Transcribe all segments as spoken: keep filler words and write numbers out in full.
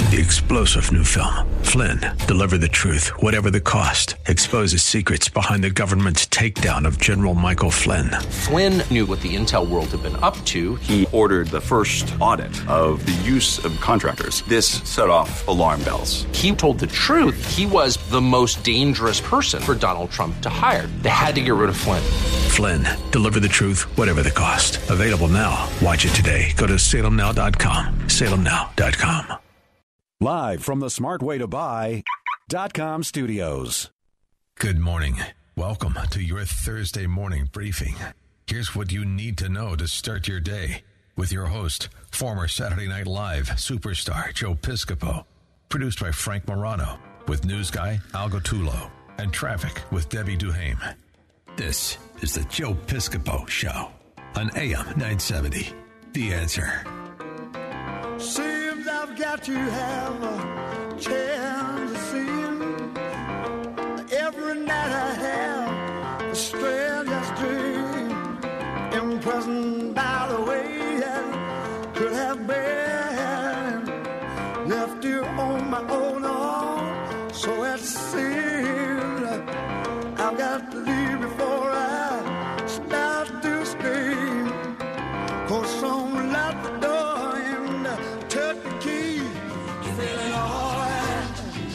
The explosive new film, Flynn, deliver the truth, whatever the cost, exposes secrets behind the government's takedown of General Michael Flynn. Flynn knew what the intel world had been up to. He ordered the first audit of the use of contractors. This set off alarm bells. He told the truth. He was the most dangerous person for Donald Trump to hire. They had to get rid of Flynn. Flynn, deliver the truth, whatever the cost. Available now. Watch it today. Go to salem now dot com. salem now dot com. Live from the smart way to buy dot com studios. Good morning. Welcome to your Thursday morning briefing. Here's what you need to know to start your day with your host, former Saturday Night Live superstar Joe Piscopo. Produced by Frank Morano with news guy Al Gottulo and traffic with Debbie Duhame. This is the Joe Piscopo Show on A M nine seventy. The Answer. Seems I've got to have a chance to see you. Every night I have the strangest dream, imprisoned by the way I could have been, left you on my own arm. So it seems I've got to leave before I start to scream. 'Cause someone locked the door. Took the key, feeling alright.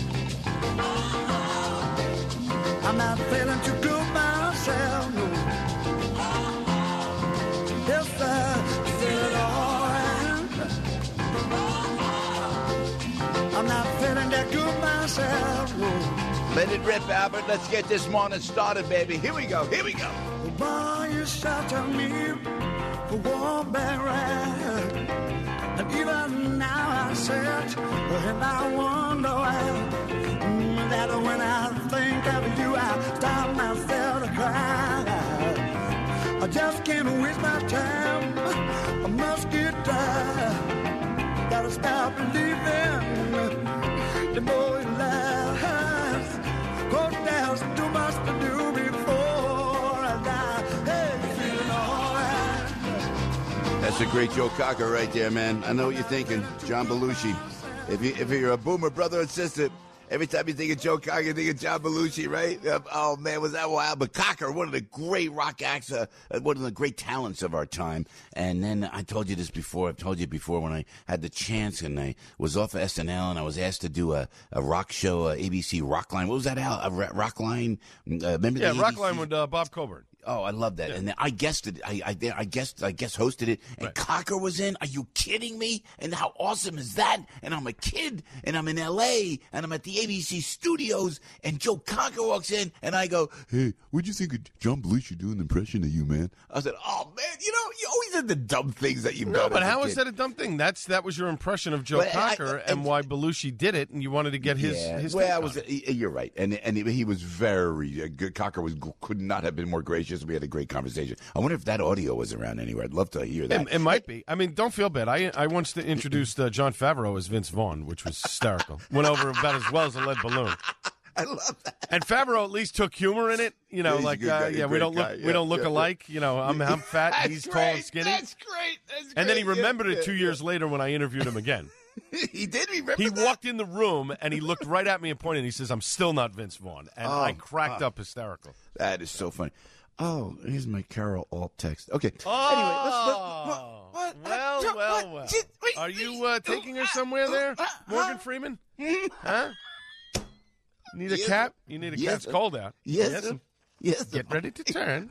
I'm not feeling too good myself, no. Yes, I'm feeling alright. I'm not feeling that good myself, no. Let it rip, Albert. Let's get this morning started, baby. Here we go, here we go. Why you shelter me for one bad ride? And even now I sit and I wonder why that when I think of you I stop myself to cry. I just can't waste my time. I must get tired. Gotta stop believing the more it lasts. 'Cause there's too much to do before I die. Hey, feeling alright. That's a great Joe Cocker right there, man. I know what you're thinking. John Belushi. If, you, if you're a boomer brother and sister, every time you think of Joe Cocker, you think of John Belushi, right? Oh, man, was that wild? But Cocker, one of the great rock acts, uh, one of the great talents of our time. And then I told you this before. I've told you before when I had the chance and I was off of S N L and I was asked to do a, a rock show, a A B C Rockline. What was that, Al? A Rockline? Uh, remember yeah, the Rockline with uh, Bob Coburn. Oh, I love that. Yeah. And I guessed it. I, I, I guessed, I guess hosted it. And right. Cocker was in. Are you kidding me? And how awesome is that? And I'm a kid and I'm in L A and I'm at the A B C studios and Joe Cocker walks in and I go, "Hey, what'd you think of John Belushi doing an impression of you, man?" I said, "Oh, man, you know, you always had the dumb things that you've no, done." No, but how kid. is that a dumb thing? That's That was your impression of Joe but Cocker I, I, and why Belushi did it and you wanted to get his, yeah, his well, I was, you're right. And and he was very, uh, good. Cocker was, could not have been more gracious. We had a great conversation. I wonder if that audio was around anywhere. I'd love to hear that. It, it might be. I mean, don't feel bad. I I once introduced uh, Jon Favreau as Vince Vaughn, which was hysterical. Went over about as well as a lead balloon. I love that. And Favreau at least took humor in it. You know, yeah, like uh, yeah, we don't guy. look yeah, we don't look yeah, alike. Yeah. You know, I'm I'm fat. That's He's great. tall and skinny. That's great. That's great. And then he remembered yeah, it two yeah, years yeah. later when I interviewed him again. He did remember. He that? walked in the room and he looked right at me and pointed. And he says, "I'm still not Vince Vaughn," and oh, I cracked oh. up hysterical. That is so funny. Oh, here's my Carol alt text. Okay. Oh, anyway, let's, let's, what, what, well, uh, well, what, well. Did, wait, Are you uh, taking her somewhere there, Morgan Freeman? Huh? Need a yes. cap? You need a yes. cap? It's cold out. Yes. Yes. Yes. Get ready to turn.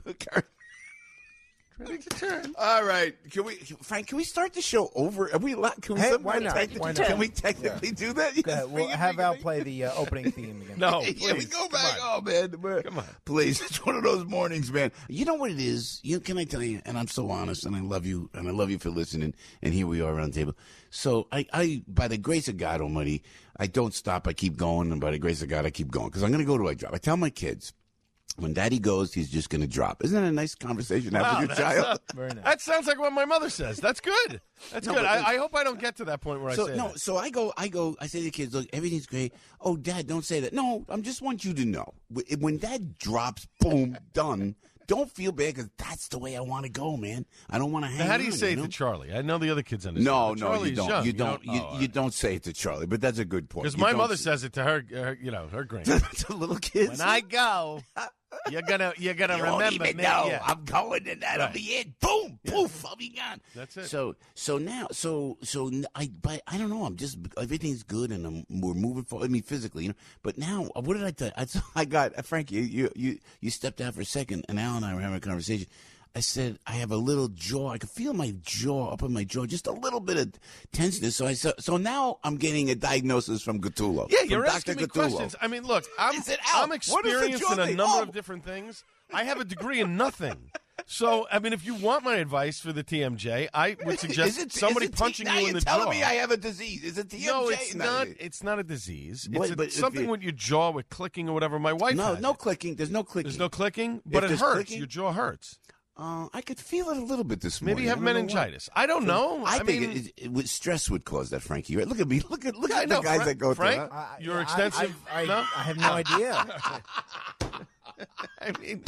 Ready to turn. All right. Can we, Frank, can we start the show over? Are we allowed? Can we, hey, why not? Technically, Why not? Can we technically yeah. do that? Yes, we'll have Al play the uh, opening theme again. No, please. Yeah, we go back. Come oh, man. We're, Come on. Please. It's one of those mornings, man. You know what it is? You Can I tell you? And I'm so honest, and I love you, and I love you for listening. And here we are around the table. So I, I, by the grace of God Almighty, I don't stop. I keep going. And by the grace of God, I keep going. Because I'm going to go to a job. I tell my kids, when Daddy goes, he's just going to drop. Isn't that a nice conversation to have wow, with your child? Uh, Very nice. That sounds like what my mother says. That's good. That's no, good. I, I hope I don't get to that point where so, I say no. that. So I go, I go, I say to the kids, look, everything's great. Oh, Dad, don't say that. No, I just want you to know. When Dad drops, boom, done. don't feel bad because that's the way I want to go, man. I don't want to hang on. Now, how do you say you it know? to Charlie? I know the other kids understand. No, but no, Charlie's you don't. young. You don't. You, oh, you don't say it to Charlie, but that's a good point. Because You my don't mother say- says it to her, her you know, her grand. to little kids. When I go, you're gonna you're gonna You won't remember even me. know. Yeah. I'm going, and that'll Right. be it. Boom, poof, I'll be gone. That's it. So, so now, so, so n- I, but I don't know. I'm just everything's good, and I'm, we're moving forward. I mean, physically, you know. But now, what did I tell you? I, I got Frankie. You, you, you stepped out for a second, and Al and I were having a conversation. I said, I have a little jaw. I can feel my jaw, up in my jaw, just a little bit of tenseness. So I said, so now I'm getting a diagnosis from Gattulo. Yeah, from you're Doctor asking me Gattulo. questions. I mean, look, I'm, Is it out? I'm What is the experienced in a jaw number thing? of Oh. different things. I have a degree in nothing. So, I mean, if you want my advice for the T M J, I would suggest Is it- somebody is it T- punching now you in you're the telling jaw. me I have a disease. Is it T M J? No, it's not. It's not a disease. What- It's a- but if something you- with your jaw, with clicking or whatever. My wife No, has no it. clicking. There's no clicking. There's no clicking, but it there's hurts. clicking- Your jaw hurts. Uh, I could feel it a little bit this Maybe morning. you have I don't know meningitis. why. I don't know. I, I think mean- it, it, it, would- stress would cause that, Frankie. Right? Look at me. Look at look Yeah, I at the know, guys Fra- that go Frank, through. Huh? I- Your I- extensive. I, I, no? I have no idea. I mean,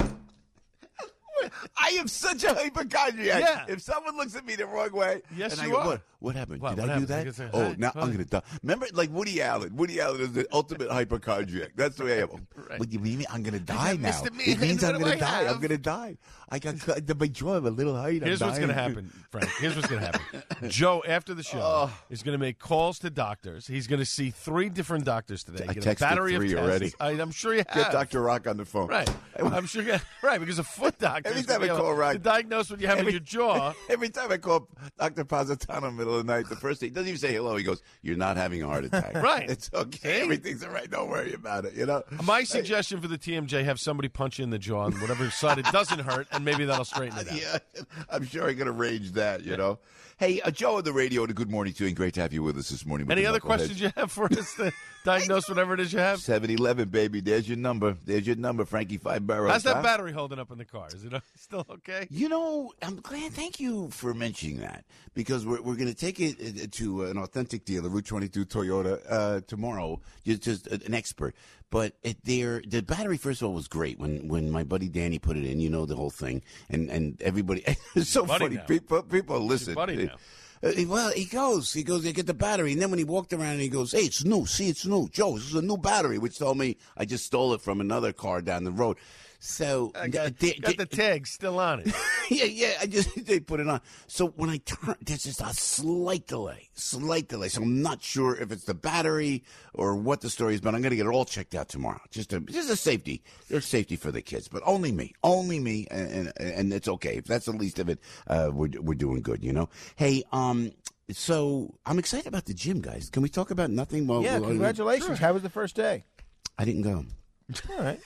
I am such a hypochondriac. Yeah. If someone looks at me the wrong way, Yes, and I you go, are. What, what happened? What- Did what I happened? do I that? could say, oh, hi, now hi. I'm going to die. Remember, like Woody Allen. Woody Allen is the ultimate hypochondriac. That's the way I am. Right. What do you mean? I'm going to die got now. Mister Me. It means What I'm do going to I die. I'm have? going to die. I got cut- the my jaw a little height. I'm Here's what's dying. going to happen, Frank. Here's what's going to happen. Joe, after the show, Oh. is going to make calls to doctors. He's going to see three different doctors today. I Get a texted battery three of tests. already. I, I'm sure you have. Get Doctor Rock on the phone. Right. I'm sure you Right, because a foot doctor Every is gonna time I be able call Rock- to diagnose what you have in Every- your jaw. Every time I call Doctor Positano in the middle of the night, the first thing, he doesn't even say hello. He goes, "You're not having a heart attack." Right. It's okay. See? Everything's all right. Don't worry about it. You know. My suggestion for the T M J, have somebody punch you in the jaw on whatever side it doesn't hurt, and maybe that'll straighten it out. Yeah, I'm sure I can arrange that. You know. Hey, uh, Joe on the radio. Good morning to you, and great to have you with us this morning. with Any the other Knuckleheads. questions you have for us to diagnose whatever it is you have? seven eleven, baby. There's your number. There's your number, Frankie Five Barrows. How's that huh? battery holding up in the car? Is it uh, still okay? You know, I'm glad. Thank you for mentioning that because we're we're going to take it uh, to an authentic dealer, Route twenty-two Toyota, uh, tomorrow. Just, just an expert. But it, there, the battery, first of all, was great when, when my buddy Danny put it in. You know the whole thing, and and everybody. It's so buddy funny. now. People people listen. buddy now. Uh, well, he goes, he goes, they get the battery. And then when he walked around and he goes, hey, it's new. See, it's new. Joe, this is a new battery, which told me I just stole it from another car down the road. So, I got, they- got the they- tag still on it. yeah, yeah, I just, they put it on. So when I turn, there's just a slight delay, slight delay. So I'm not sure if it's the battery or what the story is, but I'm going to get it all checked out tomorrow. Just a, just a safety. There's safety for the kids, but only me, only me. And, and, and it's okay. If that's the least of it, uh, we're, we're doing good, you know? Hey, um, so I'm excited about the gym, guys. Can we talk about nothing? While, Yeah, while- congratulations. How was the first day? I didn't go. All right.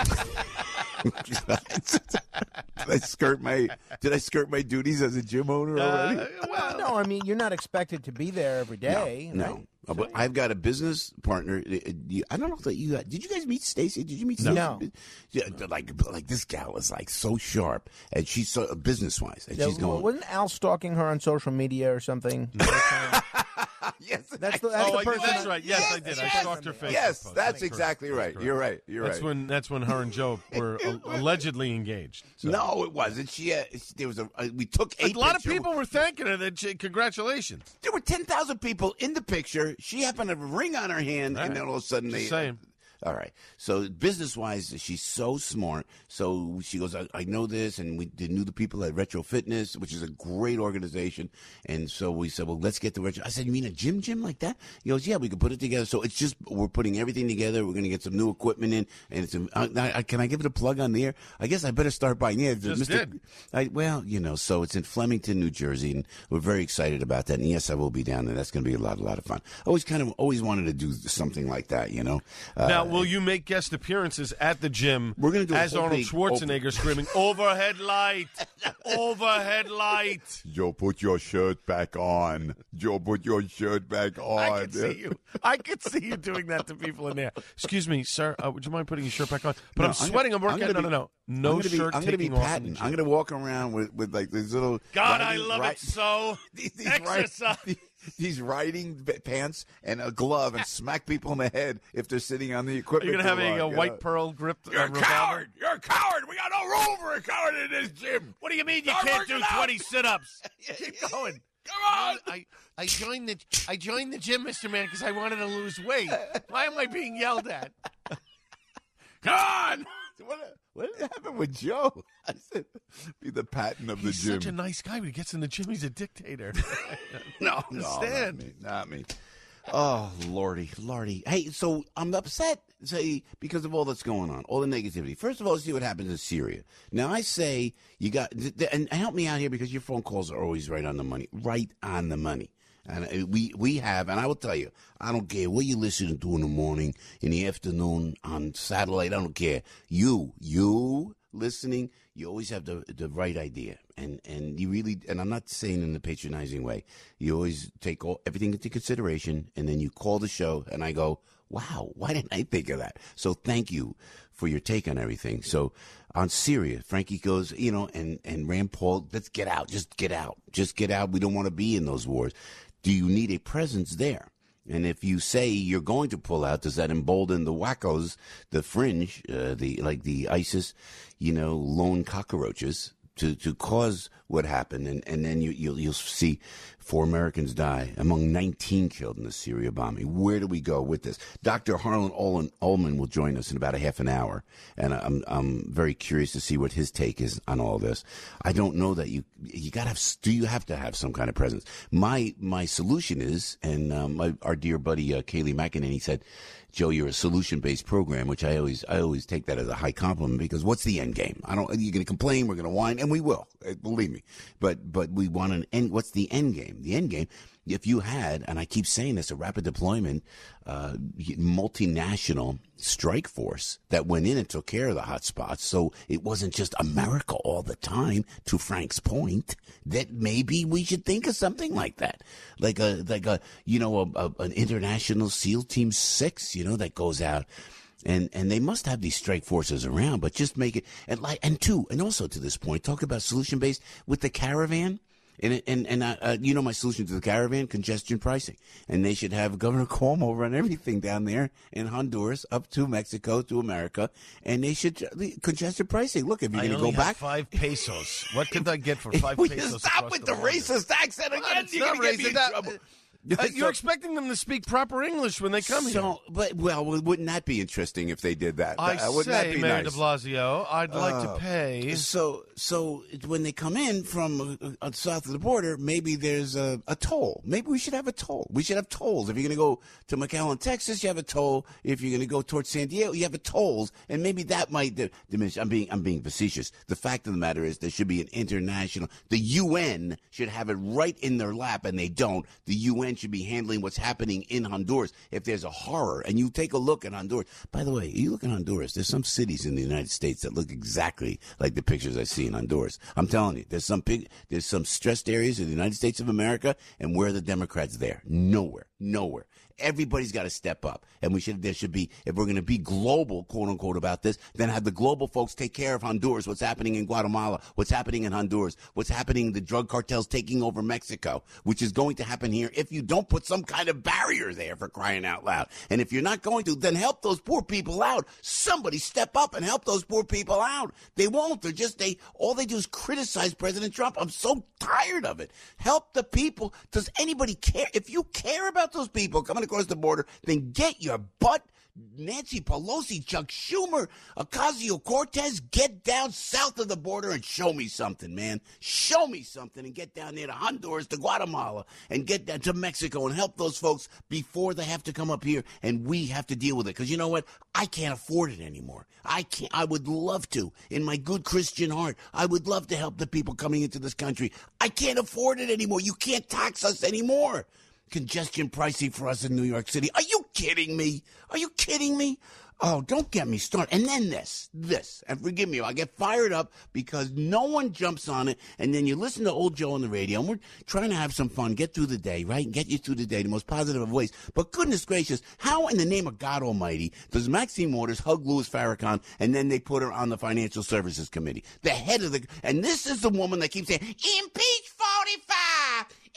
did I skirt my Did I skirt my duties as a gym owner already? Uh, Well, no, I mean, you're not expected to be there every day. No, right? no. Uh, but I've got a business partner. Uh, uh, you- I don't know that you did. You guys meet Stacy? Did you meet Stacy? No. Yeah, like, like this gal is like so sharp, and she's so business wise, and Yeah, she's going. Wasn't Al stalking her on social media or something? Yes, That's the, that's oh, the I, person. that's that- right. Yes, Yes, I did. yes, I stalked her Facebook yes, post. that's correct. exactly right. correct. You're right. You're That's right. when that's when her and Joe were uh, allegedly engaged. So. No, it wasn't. She uh, there was a. Uh, we took A eight. lot of picture- people were thanking her. That she, congratulations. There were ten thousand people in the picture. She happened to have a ring on her hand, All and right. then all of a sudden Just they. saying. All right. So business wise, she's so smart. So she goes, I, I know this, and we did, knew the people at Retro Fitness, which is a great organization. And so we said, well, let's get the Retro. I said, you mean a gym, gym like that? He goes, yeah, we could put it together. So it's just we're putting everything together. We're going to get some new equipment in, and it's. A, I, I, can I give it a plug on the air? I guess I better start by yeah. Just Mister did. I, well, you know, so it's in Flemington, New Jersey, and we're very excited about that. And yes, I will be down there. That's going to be a lot, a lot of fun. I always kind of always wanted to do something like that, you know. Uh, Now, will you make guest appearances at the gym We're gonna do a as whole Arnold big Schwarzenegger screaming, overhead light, overhead light. Joe, put your shirt back on. Joe, put your shirt back on. I could see you. I could see you doing that to people in there. Excuse me, sir. Uh, would you mind putting your shirt back on? But No, I'm sweating. I'm, gonna- working. gonna No, no, be- no. No I'm gonna be, shirt I'm gonna be taking off. in the patting. gym. I'm going to walk around with, with like these little. God, I riding- love ri- it so. these, these ri- Exercise. These, these riding b- pants and a glove and smack people in the head if they're sitting on the equipment. You're gonna have too a, long, a you white know? pearl gripped. You're uh, a revolver. coward. You're a coward. We got no room for a coward in this gym. What do you mean you Start can't do working out. twenty sit-ups? Keep going. Come on. I, I joined the I joined the gym, Mister Man, because I wanted to lose weight. Why am I being yelled at? Come on. What, what happened with Joe? I said, be the Patton of He's the gym. such a nice guy. When he gets in the gym, he's a dictator. no, no, not Understand. me. Not me. Oh, Lordy, Lordy. Hey, so I'm upset say, because of all that's going on, all the negativity. First of all, let's see what happens in Syria. Now, I say you got, and help me out here because your phone calls are always right on the money. Right on the money. And we, we have, and I will tell you, I don't care what you're listening to in the morning, in the afternoon, on satellite, I don't care. You, you listening, you always have the the right idea. And and you really, and I'm not saying in a patronizing way, you always take all everything into consideration, and then you call the show, and I go, wow, why didn't I think of that? So thank you for your take on everything. So on Syria, Frankie goes, you know, and, and Rand Paul, let's get out, just get out, just get out. We don't want to be in those wars. Do you need a presence there? And if you say you're going to pull out, does that embolden the wackos, the fringe, uh, the like the ISIS, you know, lone cockroaches to, to cause what happened? And, and then you, you'll, you'll see four Americans die, among nineteen killed in the Syria bombing. Where do we go with this? Doctor Harlan Ullman, Ullman will join us in about a half an hour, and I'm I'm very curious to see what his take is on all this. I don't know that you you got to have. Do you have to have some kind of presence? My my solution is, and um, my, our dear buddy uh, Kaylee McEnany said, Joe, you're a solution-based program, which I always I always take that as a high compliment, because what's the end game? I don't. You're going to complain, we're going to whine, and we will, believe me. But but we want an end. What's the end game? The end game, if you had, and I keep saying this, a rapid deployment, uh, multinational strike force that went in and took care of the hot spots, so it wasn't just America all the time, to Frank's point, that maybe we should think of something like that. Like a, like a, you know, a, a, an international SEAL Team six, you know, that goes out. And and they must have these strike forces around, but just make it, and like, and two, and also to this point, talk about solution based with the caravan. And and and uh, uh, you know my solution to the caravan, congestion pricing, and they should have Governor Cuomo run everything down there in Honduras up to Mexico to America, and they should uh, congestion pricing. Look, if you're going to go back, five pesos. What could I get for five Will pesos? you stop with the, the racist accent again? Well, You're going to get me in that, trouble. Uh, you're expecting them to speak proper English when they come so, here. But well, wouldn't that be interesting if they did that? I uh, wouldn't say, that be Mayor nice? de Blasio, I'd like Uh, to pay. So, so when they come in from uh, uh, south of the border, maybe there's a, a toll. Maybe we should have a toll. We should have tolls. If you're going to go to McAllen, Texas, you have a toll. If you're going to go towards San Diego, you have a tolls, and maybe that might di- diminish. I'm being, I'm being facetious. The fact of the matter is, there should be an international. The U N should have it right in their lap, and they don't. The U N should be handling what's happening in Honduras. If there's a horror, and you take a look at Honduras. By the way, you look at Honduras, there's some cities in the United States that look exactly like the pictures I see in Honduras. I'm telling you, there's some big, there's some stressed areas in the United States of America, and where are the Democrats there? Nowhere. Nowhere. Everybody's got to step up, and we should. There should be, if we're going to be global, quote unquote, about this, then have the global folks take care of Honduras. What's happening in Guatemala? What's happening in Honduras? What's happening? The drug cartels taking over Mexico, which is going to happen here if you don't put some kind of barrier there, for crying out loud. And if you're not going to, then help those poor people out. Somebody step up and help those poor people out. They won't. They're just they. All they do is criticize President Trump. I'm so tired of it. Help the people. Does anybody care? If you care about those people coming across the border, then get your butt, Nancy Pelosi, Chuck Schumer, Ocasio-Cortez, get down south of the border and show me something, man. Show me something, and get down there to Honduras, to Guatemala, and get down to Mexico and help those folks before they have to come up here and we have to deal with it. Because you know what? I can't afford it anymore. I can't. I would love to, in my good Christian heart, I would love to help the people coming into this country. I can't afford it anymore. You can't tax us anymore. Congestion pricing for us in New York City. Are you kidding me? Are you kidding me? Oh, don't get me started. And then this, this, and forgive me, I get fired up because no one jumps on it. And then you listen to old Joe on the radio, and we're trying to have some fun, get through the day, right? Get you through the day, the most positive of ways. But goodness gracious, how in the name of God Almighty does Maxine Waters hug Louis Farrakhan, and then they put her on the Financial Services Committee? The head of the, and this is the woman that keeps saying, impeach forty-five,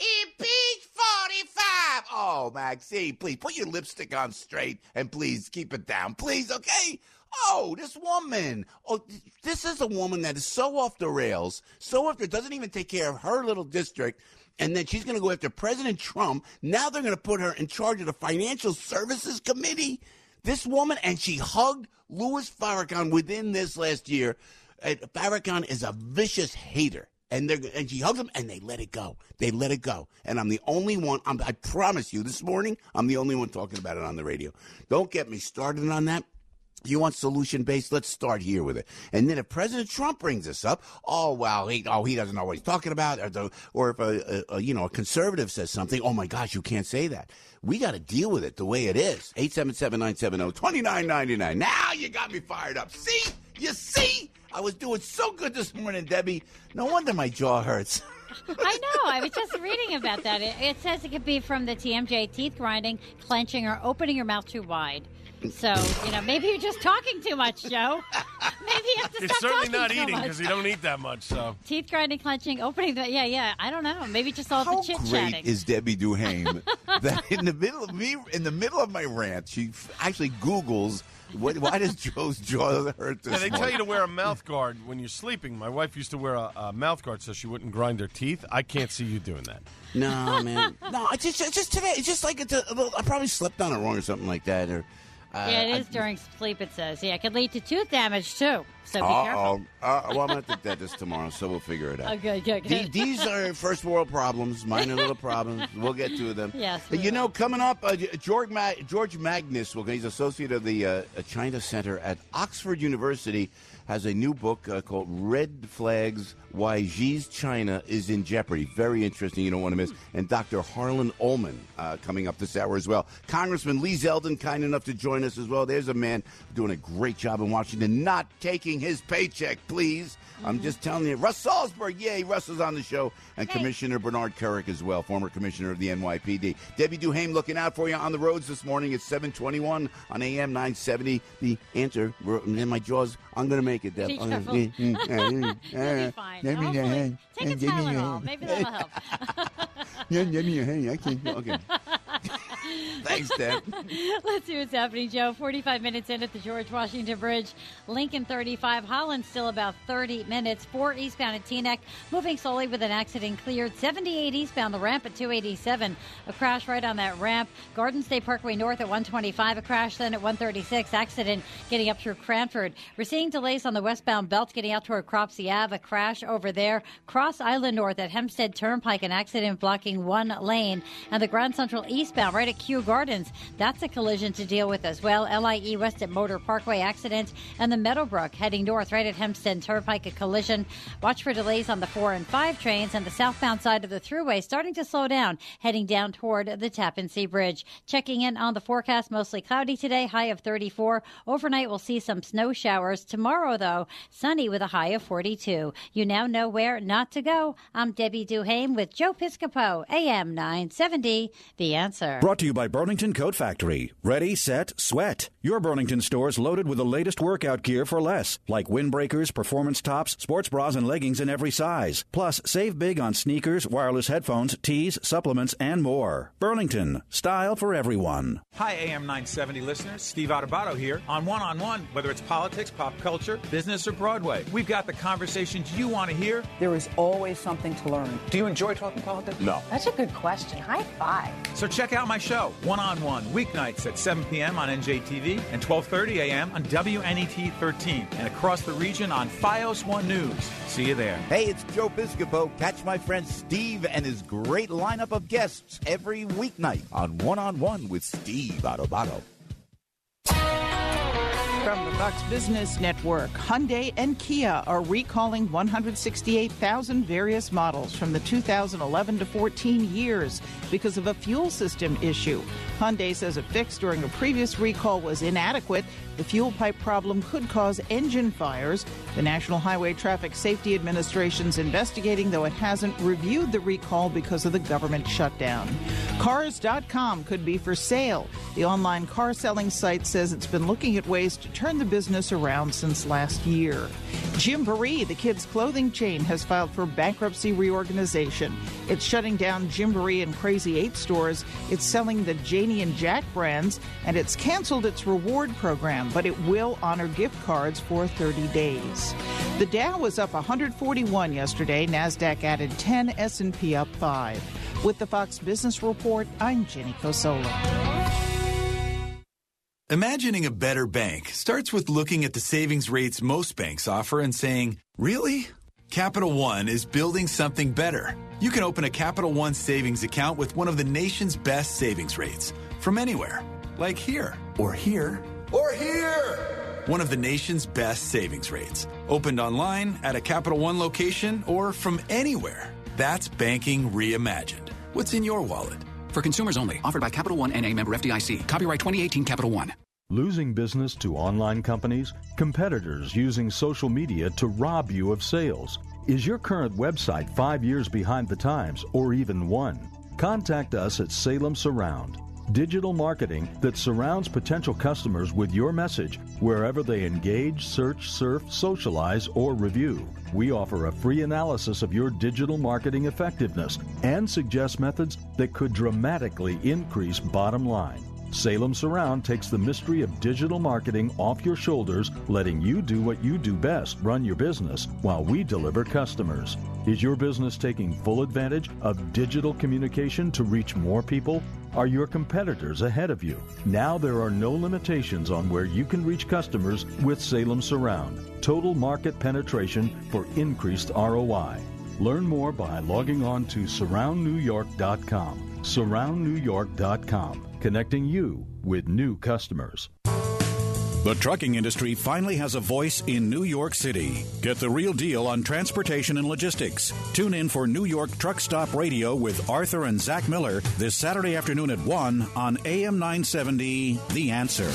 Impeach forty-five. Oh, Maxine, please put your lipstick on straight and please keep it down, please, okay? Oh, this woman. Oh, this is a woman that is so off the rails, so off the, doesn't even take care of her little district, and then she's going to go after President Trump. Now they're going to put her in charge of the Financial Services Committee. This woman, and she hugged Louis Farrakhan within this last year. And Farrakhan is a vicious hater. And they're and she hugs him, and they let it go. They let it go. And I'm the only one, I'm, I promise you, this morning, I'm the only one talking about it on the radio. Don't get me started on that. You want solution-based? Let's start here with it. And then if President Trump brings this up, oh, well, he, oh, he doesn't know what he's talking about. Or, the, or if, a, a, a, you know, a conservative says something, oh, my gosh, you can't say that. We got to deal with it the way it is. eight seven seven, nine seven zero, two nine nine nine. Now you got me fired up. See? You see? I was doing so good this morning, Debbie. No wonder my jaw hurts. I know. I was just reading about that. It, it says it could be from the T M J, teeth grinding, clenching, or opening your mouth too wide. So, you know, maybe you're just talking too much, Joe. Maybe you have to You're stop certainly talking not so eating much. because you don't eat that much. So Teeth grinding, clenching, opening the yeah, yeah. I don't know. Maybe just all How the chit great chatting. is Debbie Duhame that in the middle of me, in the middle of my rant, she f- actually Googles what, why does Joe's jaw hurt this yeah, they tell morning? you to wear a mouth guard when you're sleeping. My wife used to wear a, a mouth guard so she wouldn't grind her teeth. I can't see you doing that. No, man. No, I just it's just today. It's just like it's a, a little, I probably slept on it wrong or something like that. Or uh, yeah, it is I, during sleep, it says. Yeah, it could lead to tooth damage, too. So be Uh-oh. careful. Uh, well, I'm going to take that this tomorrow, so we'll figure it out. Okay, good, These, good. these are first world problems, minor little problems. We'll get to them. Yes, But we you know, will. coming up, uh, George, Ma- George Magnus, well, he's associate of the uh, China Center at Oxford University, has a new book uh, called Red Flags, Why Xi's China is in Jeopardy. Very interesting. You don't want to miss. And Doctor Harlan Ullman uh, coming up this hour as well. Congressman Lee Zeldin, kind enough to join us as well. There's a man doing a great job in Washington, not taking his paycheck, please. I'm just telling you. Russ Salzberg, yay, Russ is on the show. And Hey. Commissioner Bernard Kerik as well, former commissioner of the N Y P D. Debbie Duhame looking out for you on the roads this morning at seven twenty-one on A M nine seventy. The answer, in my jaws, I'm going to make it, Deb. Be I'm careful. gonna- You'll be fine. Hopefully. Take a Tylenol. Maybe that'll help. Okay. Thanks, Deb. Let's see what's happening, Joe. forty-five minutes in at the George Washington Bridge. Lincoln thirty-five. Holland still about thirty minutes. four eastbound at Teaneck. Moving slowly with an accident cleared. seventy-eight eastbound, the ramp at two eighty-seven. A crash right on that ramp. Garden State Parkway North at one twenty-five. A crash then at one thirty-six. Accident getting up through Cranford. We're seeing delays on the westbound belt getting out toward Cropsey Ave. A crash over there. Cross Island North at Hempstead Turnpike. An accident blocking one lane. And the Grand Central eastbound right at Kew Gardens. That's a collision to deal with as well. L I E West at Motor Parkway accident. And the Meadowbrook heading north right at Hempstead Turnpike, a collision. Watch for delays on the four and five trains, and the southbound side of the thruway starting to slow down, heading down toward the Tappan Zee Bridge. Checking in on the forecast, mostly cloudy today, high of thirty-four. Overnight, we'll see some snow showers. Tomorrow, though, sunny with a high of forty-two. You now know where not to go. I'm Debbie Duhame with Joe Piscopo, A M nine seventy, The Answer. Brought to you by Burlington Coat Factory. Ready, set, sweat. Your Burlington stores loaded with the latest workout gear for less, like windbreakers, performance tops, sports bras, and leggings in every size. Plus, save big on sneakers, wireless headphones, tees, supplements, and more. Burlington, style for everyone. Hi, A M nine seventy listeners. Steve Adubato here on One on One. Whether it's politics, pop culture, business, or Broadway, we've got the conversations you want to hear. There is always something to learn. Do you enjoy talking politics? No. That's a good question. High five. So check out my show, One on One, weeknights at seven p.m. on N J T V and twelve thirty a.m. on W N E T thirteen and across the region on Fios One News. See you there. Hey, it's Joe Piscopo. Catch my friend Steve and his great lineup of guests every weeknight on One on One with Steve Adubato. From the Fox Business Network, Hyundai and Kia are recalling one hundred sixty-eight thousand various models from the two thousand eleven to fourteen years because of a fuel system issue. Hyundai says a fix during a previous recall was inadequate. The fuel pipe problem could cause engine fires. The National Highway Traffic Safety Administration's investigating, though it hasn't reviewed the recall because of the government shutdown. Cars dot com could be for sale. The online car selling site says it's been looking at ways to turned the business around since last year. Gymboree, the kids' clothing chain, has filed for bankruptcy reorganization. It's shutting down Gymboree and Crazy eight stores. It's selling the Janie and Jack brands, and it's canceled its reward program, but it will honor gift cards for thirty days. The Dow was up one hundred forty-one yesterday. NASDAQ added ten, S and P up five. With the Fox Business Report, I'm Jenny Cosola. Imagining a better bank starts with looking at the savings rates most banks offer and saying, really? Capital One is building something better. You can open a Capital One savings account with one of the nation's best savings rates from anywhere, like here, or here, or here. One of the nation's best savings rates. Opened online, at a Capital One location, or from anywhere. That's banking reimagined. What's in your wallet? For consumers only. Offered by Capital One N A member F D I C. Copyright twenty eighteen Capital One. Losing business to online companies? Competitors using social media to rob you of sales? Is your current website five years behind the times or even one? Contact us at Salem Surround. Digital marketing that surrounds potential customers with your message wherever they engage, search, surf, socialize, or review. We offer a free analysis of your digital marketing effectiveness and suggest methods that could dramatically increase bottom line. Salem Surround takes the mystery of digital marketing off your shoulders, letting you do what you do best, run your business, while we deliver customers. Is your business taking full advantage of digital communication to reach more people? Are your competitors ahead of you? Now there are no limitations on where you can reach customers with Salem Surround. Total market penetration for increased R O I. Learn more by logging on to surround new york dot com. surround new york dot com, connecting you with new customers. The trucking industry finally has a voice in New York City. Get the real deal on transportation and logistics. Tune in for New York Truck Stop Radio with Arthur and Zach Miller this Saturday afternoon at one on A M nine seventy, The Answer.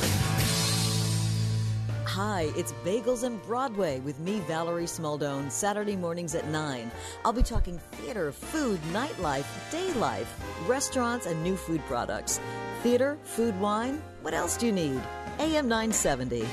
Hi, it's Bagels and Broadway with me, Valerie Smaldone, Saturday mornings at nine. I'll be talking theater, food, nightlife, day life, restaurants, and new food products. Theater, food, wine, what else do you need? A M nine seventy.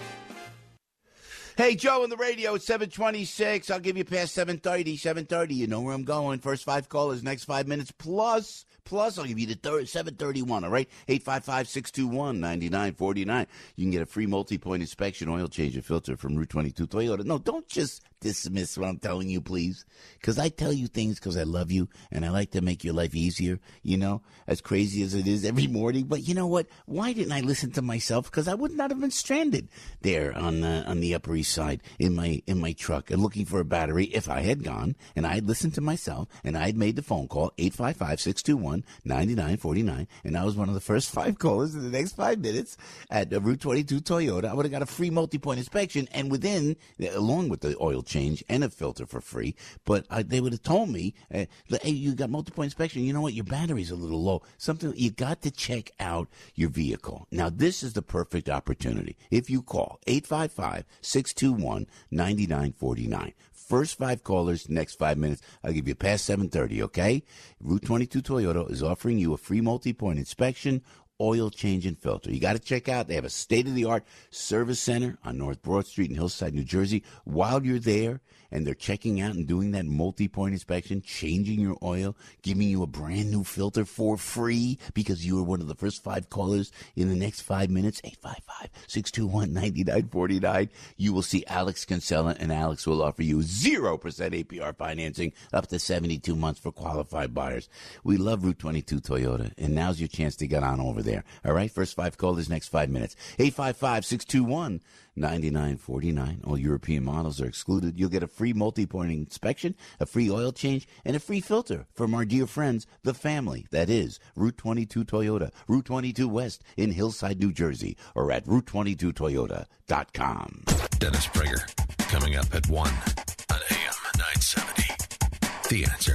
Hey, Joe on the radio at seven twenty-six. I'll give you past seven thirty. seven thirty, you know where I'm going. First five callers, next five minutes, plus... Plus, I'll give you the third, seven thirty-one, all right? eight five five, six two one, nine nine four nine. You can get a free multi-point inspection, oil change, and filter from Route twenty-two Toyota. No, don't just dismiss what I'm telling you, please. Because I tell you things because I love you, and I like to make your life easier, you know, as crazy as it is every morning. But you know what? Why didn't I listen to myself? Because I would not have been stranded there on the, on the Upper East Side in my, in my truck and looking for a battery if I had gone, and I had listened to myself, and I had made the phone call, eight five five, six two one, nine nine four nine, and I was one of the first five callers in the next five minutes at uh, Route twenty-two Toyota. I would have got a free multi-point inspection, and within, along with the oil change and a filter for free, but uh, they would have told me, uh, hey, you got multi-point inspection, you know what, your battery's a little low. Something, you got to check out your vehicle. Now, this is the perfect opportunity. If you call eight five five, six two one, nine nine four nine. First five callers, next five minutes, I'll give you past seven thirty, okay? Route twenty-two Toyota is offering you a free multi-point inspection, oil change, and filter. You got to check out, they have a state-of-the-art service center on North Broad Street in Hillside, New Jersey. While you're there, and they're checking out and doing that multi-point inspection, changing your oil, giving you a brand new filter for free because you were one of the first five callers in the next five minutes, eight five five, six two one, nine nine four nine. You will see Alex Kinsella, and Alex will offer you zero percent A P R financing up to seventy-two months for qualified buyers. We love Route twenty-two Toyota, and now's your chance to get on over there. All right, first five callers, next five minutes. eight five five, six two one, nine nine four nine. All European models are excluded. You'll get a free multi-point inspection, a free oil change, and a free filter from our dear friends, the family. That is Route twenty-two Toyota, Route twenty-two West in Hillside, New Jersey, or at route twenty-two toyota dot com. Dennis Prager, coming up at one on A M nine seventy. The Answer.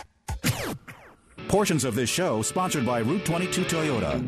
Portions of this show sponsored by Route twenty-two Toyota.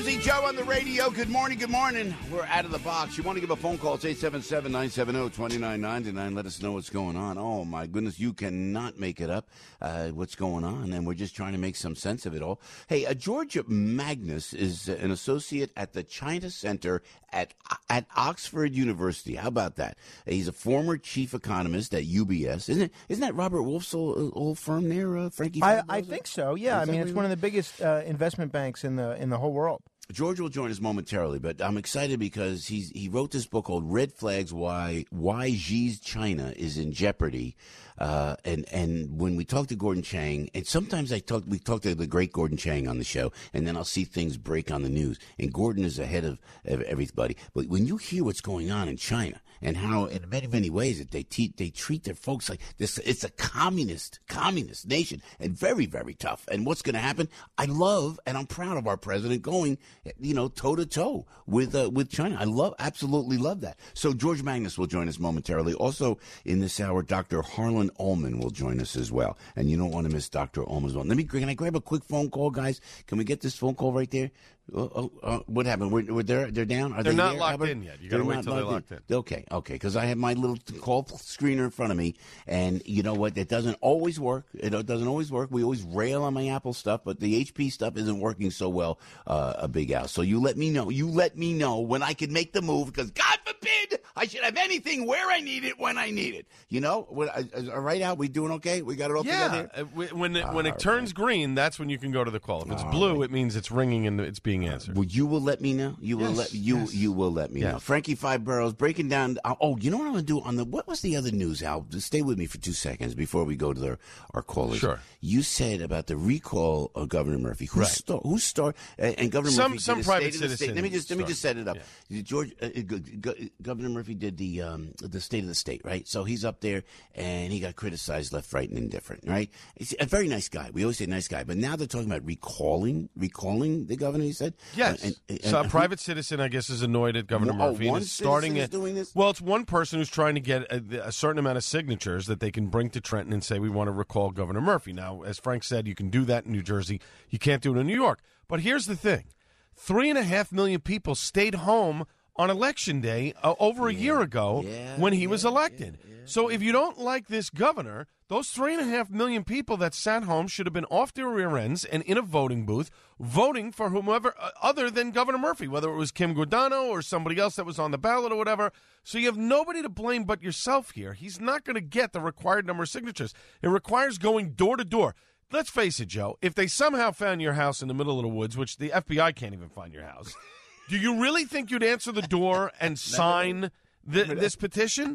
Jersey Joe on the radio. Good morning, good morning. We're out of the box. You want to give a phone call? It's eight seven seven, nine seven zero, two nine nine nine. Let us know what's going on. Oh, my goodness, you cannot make it up uh, what's going on, and we're just trying to make some sense of it all. Hey, uh, George Magnus is an associate at the China Center at at Oxford University. How about that? He's a former chief economist at U B S. Isn't it? Isn't that Robert Wolf's old, old firm there, uh, Frankie? I, I think so, yeah. Is I mean, that it's what one of the biggest uh, investment banks in the in the whole world. George will join us momentarily, but I'm excited because he's he wrote this book called Red Flags: Why Why Xi's China is in Jeopardy. Uh, and and when we talk to Gordon Chang, and sometimes I talk we talk to the great Gordon Chang on the show, and then I'll see things break on the news, and Gordon is ahead of, of everybody. But when you hear what's going on in China and how, in many many ways, that they te- they treat their folks like this, it's a communist communist nation, and very very tough. And what's going to happen? I love and I'm proud of our president going, you know, toe to toe with uh, with China. I love, absolutely love that. So George Magnus will join us momentarily. Also in this hour, Doctor Harlan Ullman will join us as well. And you don't want to miss Doctor Ullman as well. Let me, can I grab a quick phone call, guys? Can we get this phone call right there? Oh, oh, uh, what happened? We're, we're there, they're down? Are they're they not there, locked Albert? in yet. You got to They're wait not till they're locked in. in. Okay, okay, because I have my little call screener in front of me, and you know what? It doesn't always work. It doesn't always work. We always rail on my Apple stuff, but the H P stuff isn't working so well, uh, a Big Al. So you let me know. You let me know when I can make the move, because God forbid I should have anything where I need it when I need it. You know? What, uh, all right, Al? We doing okay? We got it all Yeah. together? Uh, when it, when All it turns green, that's when you can go to the call. If it's blue, it means it's ringing and it's being answered. Well, you will let me know. You will Yes, let you yes. you will let me Yes. know. Frankie Five Boroughs breaking down. Oh, you know what I'm going to do on the what was the other news, Al? Just stay with me for two seconds before we go to the, our callers. Sure. You said about the recall of Governor Murphy. Who Right. star? Who star? Uh, and Governor Some- Murphy. some did a private state of the state. citizen Let me just let me started. just set it up. George uh, Go- Go- Governor Murphy did the um, the state of the state, right? So he's up there and he got criticized left, right, and indifferent, right? He's a very nice guy. We always say nice guy, but now they're talking about recalling recalling the governor. He said Yes. Uh, and- and- so a and- private citizen, I guess, is annoyed at Governor One- oh, Murphy. and one is starting citizen is it. doing this? Well, it's one person who's trying to get a, a certain amount of signatures that they can bring to Trenton and say, we want to recall Governor Murphy. Now, as Frank said, you can do that in New Jersey. You can't do it in New York. But here's the thing. Three and a half million people stayed home on Election Day uh, over a year ago when he was elected. So if you don't like this governor, those three and a half million people that sat home should have been off their rear ends and in a voting booth voting for whomever uh, other than Governor Murphy, whether it was Kim Guadagno or somebody else that was on the ballot or whatever. So you have nobody to blame but yourself here. He's not going to get the required number of signatures. It requires going door to door. Let's face it, Joe, if they somehow found your house in the middle of the woods, which the F B I can't even find your house, do you really think you'd answer the door and sign th- this petition?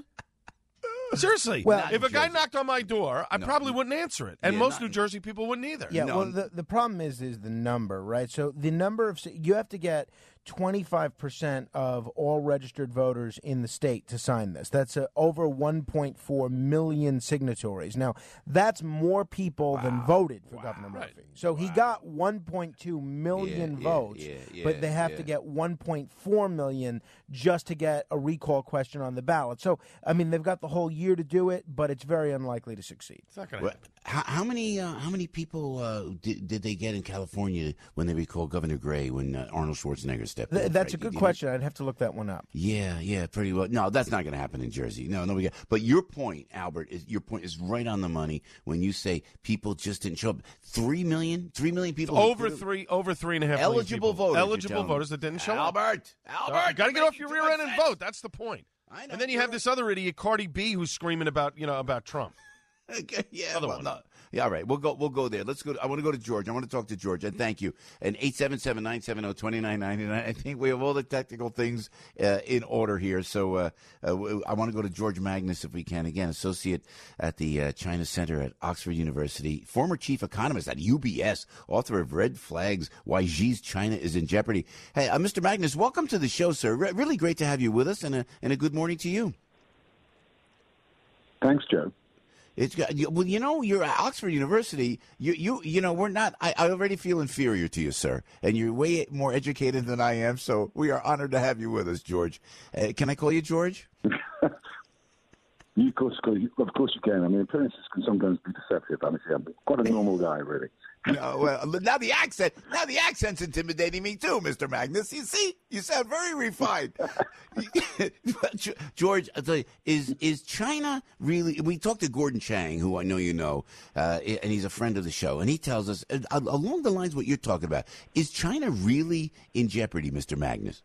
Seriously. Well- if a guy knocked on my door, I No. probably wouldn't answer it. And Yeah, most not- New Jersey people wouldn't either. Yeah, well, the, the problem is is the number, right? So the number of you have to get twenty-five percent of all registered voters in the state to sign this. That's uh, over one point four million signatories. Now, that's more people than voted for Governor Murphy. So he got one point two million Yeah, yeah, votes, yeah, yeah, but they have yeah. to get one point four million just to get a recall question on the ballot. So, I mean, they've got the whole year to do it, but it's very unlikely to succeed. It's not Well, how, how many uh, how many people uh, did, did they get in California when they recalled Governor Gray when uh, Arnold Schwarzenegger stepped Th- in? that's a Frankie? good Do you- question. I'd have to look that one up. Yeah, yeah, pretty well. No, that's not going to happen in Jersey. No, no, we got. But your point, Albert, is your point is right on the money when you say people just didn't show up. Three million, three million people Over three, over three and a half million eligible people. voters. you're eligible telling me. voters that didn't show up. Albert, Albert, got to get you're off your making rear too end much and vote. That's the point. I know, and then you you're have this other idiot, Cardi B, who's screaming about you know about Trump. Okay, yeah, Other well, one. no. Yeah, all right. We'll go. We'll go there. Let's go. I want to go to George. I want to talk to George. And thank you. And eight seven seven nine seven zero two nine nine nine. I think we have all the technical things uh, in order here. So uh, uh, I want to go to George Magnus if we can. Again, associate at the uh, China Center at Oxford University, former chief economist at U B S, author of Red Flags: Why Xi's China is in Jeopardy. Hey, uh, Mister Magnus, welcome to the show, sir. Re- really great to have you with us, and a and a good morning to you. Thanks, Joe. It's got, you- well, you know, you're at Oxford University. You, you, you know, we're not. I, I already feel inferior to you, sir, and you're way more educated than I am. So we are honored to have you with us, George. Uh, can I call you George? You, of course, of course you can. I mean, appearances can sometimes be deceptive. Honestly, I'm quite a normal guy, really. No, well, now the accent, now the accent's intimidating me too, Mister Magnus. You see, you sound very refined. George, I'll tell you, is is China really? We talked to Gordon Chang, who I know you know, uh, and he's a friend of the show, and he tells us uh, along the lines of what you're talking about. Is China really in jeopardy, Mister Magnus?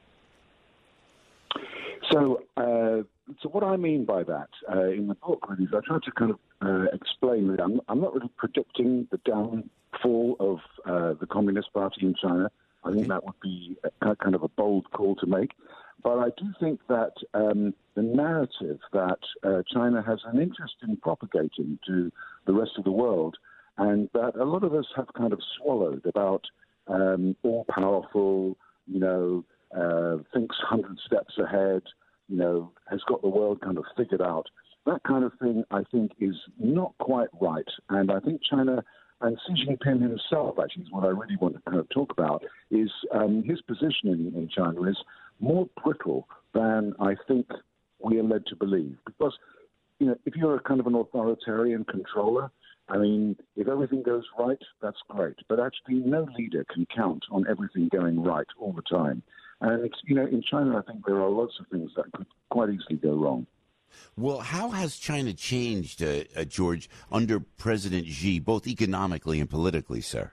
So, uh, so what I mean by that uh, in the book is I try to kind of uh, explain that I'm, I'm not really predicting the downfall of uh, the Communist Party in China. I think that would be a, kind of a bold call to make. But I do think that um, the narrative that uh, China has an interest in propagating to the rest of the world, and that a lot of us have kind of swallowed about um, all-powerful, you know, Uh, thinks one hundred steps ahead, you know, has got the world kind of figured out. That kind of thing, I think, is not quite right. And I think China, and Xi Jinping himself, actually, is what I really want to kind of talk about, is um, his position in, in China is more brittle than I think we are led to believe. Because, you know, if you're a kind of an authoritarian controller, I mean, if everything goes right, that's great. But actually, no leader can count on everything going right all the time. And, it's, you know, in China, I think there are lots of things that could quite easily go wrong. Well, how has China changed, uh, uh, George, under President Xi, both economically and politically, sir?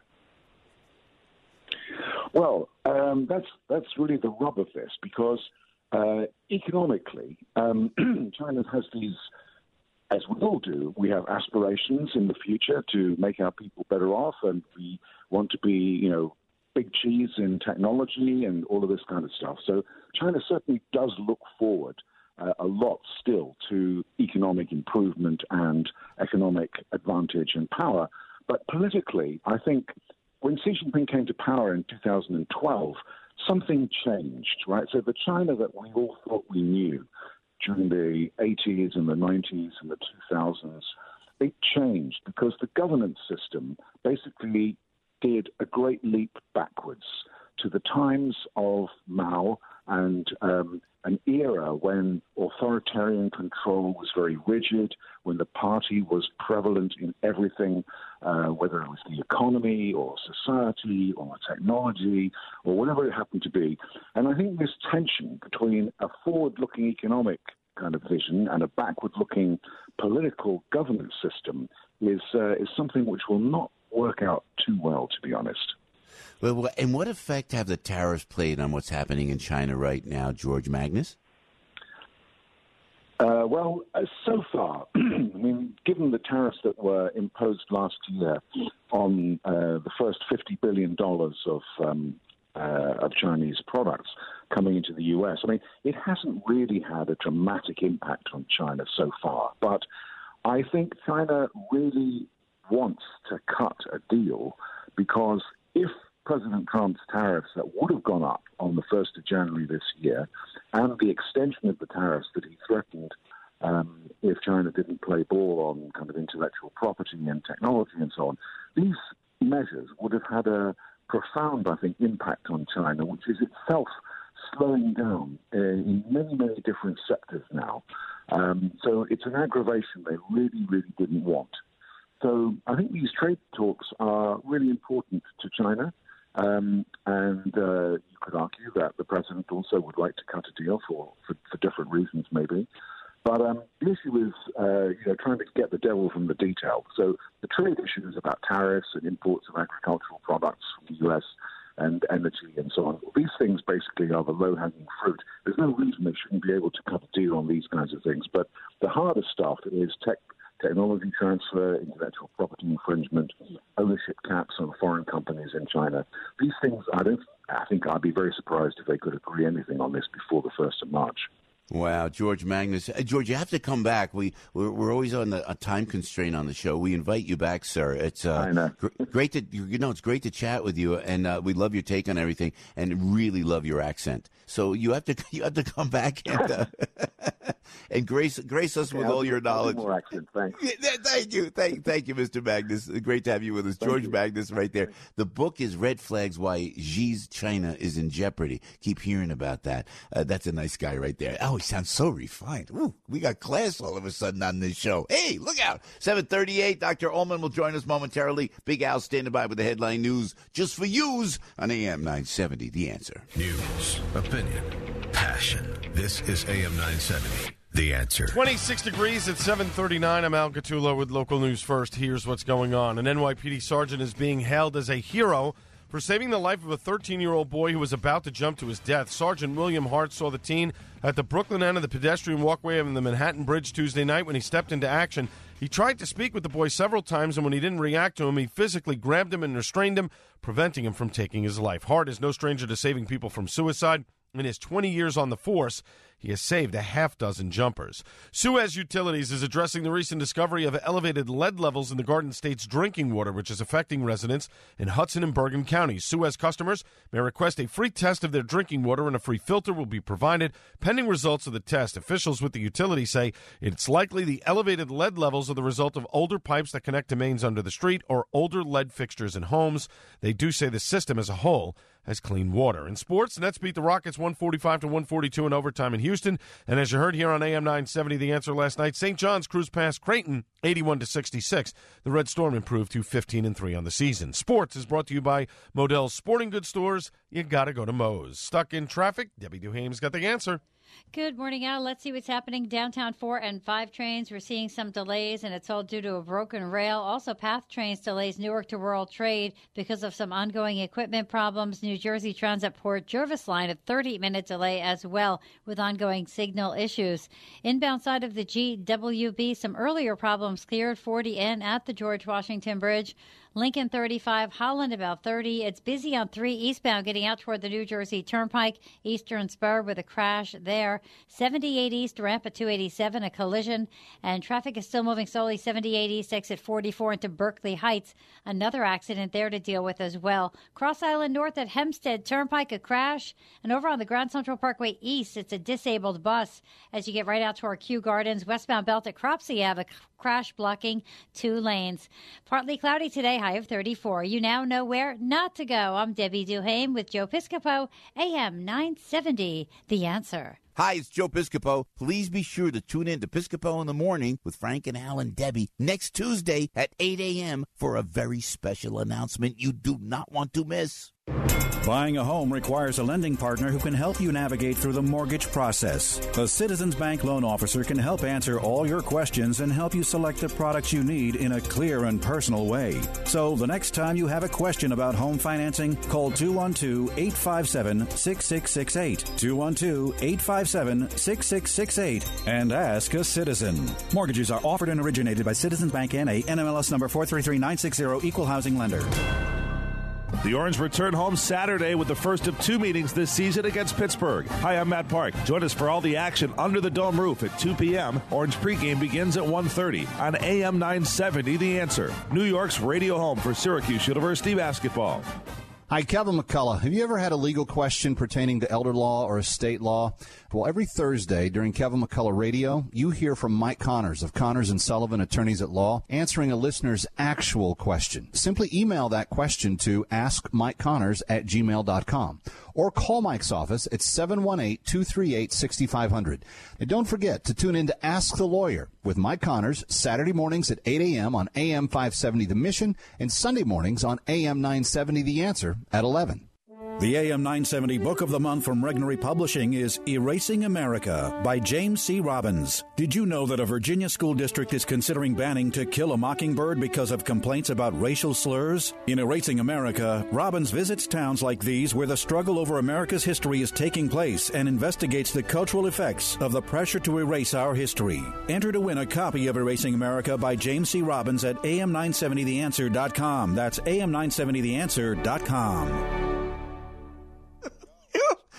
Well, um, that's that's really the rub of this, because uh, economically, um, China has these, as we all do, we have aspirations in the future to make our people better off, and we want to be, you know, big cheese in technology and all of this kind of stuff. So China certainly does look forward uh, a lot still to economic improvement and economic advantage and power. But politically, I think when Xi Jinping came to power in two thousand twelve, something changed, right? So the China that we all thought we knew during the eighties and the nineties and the two thousands, it changed because the governance system basically did a great leap backwards to the times of Mao and um, an era when authoritarian control was very rigid, when the party was prevalent in everything, uh, whether it was the economy or society or technology or whatever it happened to be. And I think this tension between a forward-looking economic kind of vision and a backward-looking political governance system is uh, is something which will not work out too well, to be honest. Well, and what effect have the tariffs played on what's happening in China right now, George Magnus? Uh, well, uh, so far, I mean, given the tariffs that were imposed last year on uh, the first fifty billion dollars of um, uh, of Chinese products coming into the U S, I mean, it hasn't really had a dramatic impact on China so far. But I think China really wants to cut a deal, because if President Trump's tariffs that would have gone up on the first of January this year, and the extension of the tariffs that he threatened um, if China didn't play ball on kind of intellectual property and technology and so on, these measures would have had a profound, I think, impact on China, which is itself slowing down uh, in many, many different sectors now. Um, so it's an aggravation they really, really didn't want. So I think these trade talks are really important to China. Um, and uh, you could argue that the president also would like to cut a deal for, for, for different reasons, maybe. But um, the issue is uh, you know, trying to get the devil from the detail. So the trade issue is about tariffs and imports of agricultural products from the U S and energy and so on. These things basically are the low-hanging fruit. There's no reason they shouldn't be able to cut a deal on these kinds of things. But the harder stuff is tech. Technology transfer, intellectual property infringement, ownership caps on foreign companies in China. These things, I don't. I think I'd be very surprised if they could agree anything on this before the first of March. Wow, George Magnus. Uh, George, you have to come back. We, we're, we're always on the, a time constraint on the show. We invite you back, sir. It's uh, I know. gr- great to you know. It's great to chat with you, and uh, we love your take on everything, and really love your accent. So you have to you have to come back and. Uh, and grace grace us Okay, with I'll all do- your I'll do knowledge. more accent, thanks. Yeah, thank you, thank, thank you, Mister Magnus. Great to have you with us, Thank George you. Magnus, right there. The book is Red Flags: Why Xi's China is in Jeopardy. Keep hearing about that. Uh, that's a nice guy right there. Oh, he sounds so refined. Ooh, we got class all of a sudden on this show. Hey, look out! seven thirty-eight. Doctor Ullman will join us momentarily. Big Al standing by with the headline news just for yous on A M nine seventy. The Answer. News, opinion, passion. This is A M nine seventy. The Answer. twenty-six degrees at seven thirty-nine. I'm Al Gattulo with local news first. Here's what's going on. An N Y P D sergeant is being hailed as a hero for saving the life of a thirteen-year-old boy who was about to jump to his death. Sergeant William Hart saw the teen at the Brooklyn end of the pedestrian walkway of the Manhattan Bridge Tuesday night when he stepped into action. He tried to speak with the boy several times, and when he didn't react to him, he physically grabbed him and restrained him, preventing him from taking his life. Hart is no stranger to saving people from suicide. In his twenty years on the force, he has saved a half dozen jumpers. Suez Utilities is addressing the recent discovery of elevated lead levels in the Garden State's drinking water, which is affecting residents in Hudson and Bergen counties. Suez customers may request a free test of their drinking water, and a free filter will be provided pending results of the test. Officials with the utility say it's likely the elevated lead levels are the result of older pipes that connect to mains under the street or older lead fixtures in homes. They do say the system as a whole has clean water. In sports, Nets beat the Rockets one forty-five to one forty-two in overtime in Houston. And as you heard here on A M nine seventy, The Answer last night, Saint John's cruised past Creighton eighty-one to sixty-six. The Red Storm improved to fifteen and three on the season. Sports is brought to you by Modell's Sporting Goods Stores. You got to go to Moe's. Stuck in traffic? Debbie Duhame's got the answer. Good morning, Al. Let's see what's happening. Downtown four and five trains, we're seeing some delays, and it's all due to a broken rail. Also, PATH trains delays Newark to World Trade because of some ongoing equipment problems. New Jersey Transit Port Jervis line, a thirty-minute delay as well with ongoing signal issues. Inbound side of the G W B, some earlier problems cleared. forty in at the George Washington Bridge. Lincoln thirty-five, Holland about thirty. It's busy on three eastbound getting out toward the New Jersey Turnpike, Eastern Spur with a crash there. seventy-eight East, ramp at two eighty-seven, a collision. And traffic is still moving slowly. seventy-eight East, exit forty-four into Berkeley Heights. Another accident there to deal with as well. Cross Island North at Hempstead Turnpike, a crash. And over on the Grand Central Parkway East, it's a disabled bus. As you get right out to our Kew Gardens, westbound belt at Cropsey have a crash blocking two lanes. Partly cloudy today, high of thirty-four. You now know where not to go. I'm Debbie Duhame with Joe Piscopo, A M nine seventy, The Answer. Hi, it's Joe Piscopo. Please be sure to tune in to Piscopo in the Morning with Frank and Al and Debbie next Tuesday at eight a.m. for a very special announcement you do not want to miss. Buying a home requires a lending partner who can help you navigate through the mortgage process. A Citizens Bank loan officer can help answer all your questions and help you select the products you need in a clear and personal way. So the next time you have a question about home financing, call two one two, eight five seven, six six six eight, two one two, eight five seven, six six six eight, and ask a citizen. Mortgages are offered and originated by Citizens Bank N A, N M L S number four three three nine six zero, Equal Housing Lender. The Orange return home Saturday with the first of two meetings this season against Pittsburgh. Hi, I'm Matt Park. Join us for all the action under the dome roof at two p.m. Orange pregame begins at one thirty on A M nine seventy, The Answer. New York's radio home for Syracuse University basketball. Hi, Kevin McCullough. Have you ever had a legal question pertaining to elder law or estate law? Well, every Thursday during Kevin McCullough Radio, you hear from Mike Connors of Connors and Sullivan Attorneys at Law, answering a listener's actual question. Simply email that question to ask mike connors at gmail dot com or call Mike's office at seven one eight, two three eight, six five zero zero. And don't forget to tune in to Ask the Lawyer with Mike Connors Saturday mornings at eight a.m. on A M five seventy The Mission and Sunday mornings on A M nine seventy The Answer at eleven. The A M nine seventy Book of the Month from Regnery Publishing is Erasing America by James C. Robbins. Did you know that a Virginia school district is considering banning To Kill a Mockingbird because of complaints about racial slurs? In Erasing America, Robbins visits towns like these where the struggle over America's history is taking place and investigates the cultural effects of the pressure to erase our history. Enter to win a copy of Erasing America by James C. Robbins at A M nine seventy the answer dot com. That's A M nine seventy the answer dot com. Hey,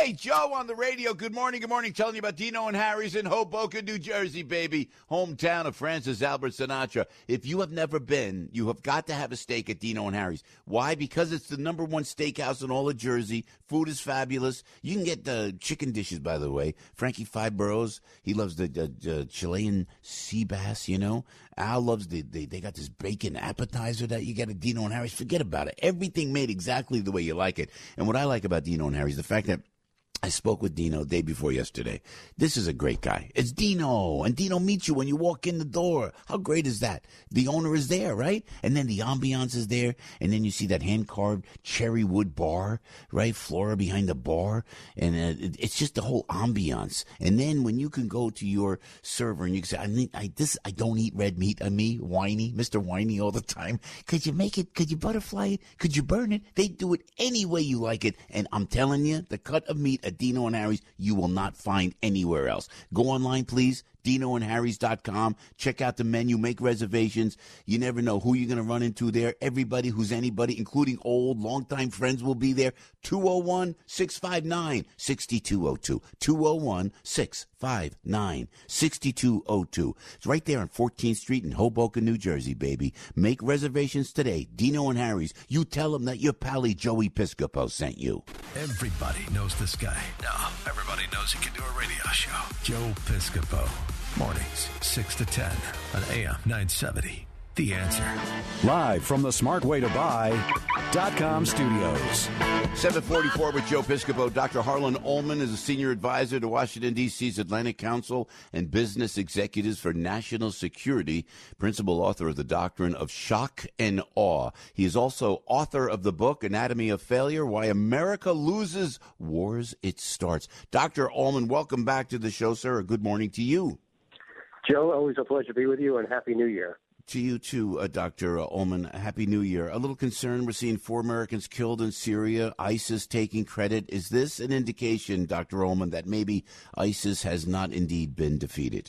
Hey, Joe on the radio. Good morning, good morning. Telling you about Dino and Harry's in Hoboken, New Jersey, baby. Hometown of Francis Albert Sinatra. If you have never been, you have got to have a steak at Dino and Harry's. Why? Because it's the number one steakhouse in all of Jersey. Food is fabulous. You can get the chicken dishes, by the way. Frankie Five Boroughs, he loves the, the, the Chilean sea bass, you know. Al loves the, they, they got this bacon appetizer that you get at Dino and Harry's. Forget about it. Everything made exactly the way you like it. And what I like about Dino and Harry's, the fact that I spoke with Dino day before yesterday. This is a great guy. It's Dino, and Dino meets you when you walk in the door. How great is that? The owner is there, right? And then the ambiance is there, and then you see that hand-carved cherry wood bar, right? Flora behind the bar, and uh, it, it's just the whole ambiance. And then when you can go to your server and you can say, I need, I this, I don't eat red meat. I me, whiny, Mister Whiny all the time. Could you make it? Could you butterfly it? Could you burn it? They do it any way you like it, and I'm telling you, the cut of meat at Dino and Harry's, you will not find anywhere else. Go online, please, dino and harrys dot com. Check out the menu, make reservations. You never know who you're going to run into there. Everybody who's anybody, including old, longtime friends, will be there. two oh one, six five nine, six two oh two. two oh one, six five nine, six two oh two. It's right there on fourteenth Street in Hoboken, New Jersey, baby. Make reservations today. Dino and Harry's. You tell them that your pally Joey Piscopo sent you. Everybody knows this guy. No, everybody knows he can do a radio show. Joe Piscopo. Mornings, six to ten on A M nine seventy. The Answer. Live from the smart way to buy dot com studios. seven forty-four with Joe Piscopo. Doctor Harlan Ullman is a senior advisor to Washington, D C's Atlantic Council and Business Executives for National Security, principal author of the Doctrine of Shock and Awe. He is also author of the book, Anatomy of Failure, Why America Loses Wars It Starts. Doctor Ullman, welcome back to the show, sir. Good morning to you. Joe, always a pleasure to be with you, and Happy New Year. To you, too, uh, Doctor Ullman. Happy New Year. A little concerned we're seeing four Americans killed in Syria, ISIS taking credit. Is this an indication, Doctor Ullman, that maybe ISIS has not indeed been defeated?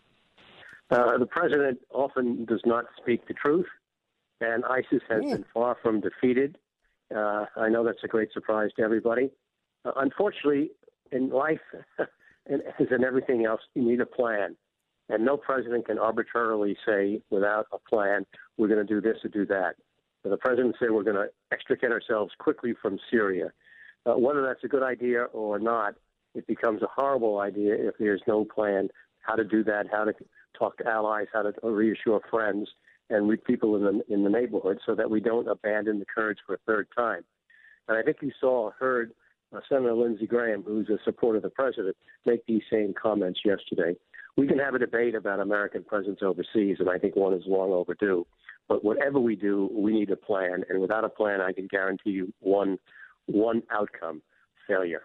Uh, the president often does not speak the truth, and ISIS has Ooh. been far from defeated. Uh, I know that's a great surprise to everybody. Uh, unfortunately, in life, and as in everything else, you need a plan. And no president can arbitrarily say, without a plan, we're going to do this or do that. So the president said we're going to extricate ourselves quickly from Syria. Uh, whether that's a good idea or not, it becomes a horrible idea if there's no plan how to do that, how to talk to allies, how to reassure friends and with people in the, in the neighborhood so that we don't abandon the Kurds for a third time. And I think you saw, heard uh, Senator Lindsey Graham, who's a supporter of the president, make these same comments yesterday. We can have a debate about American presence overseas, and I think one is long overdue. But whatever we do, we need a plan. And without a plan, I can guarantee you one one outcome, failure.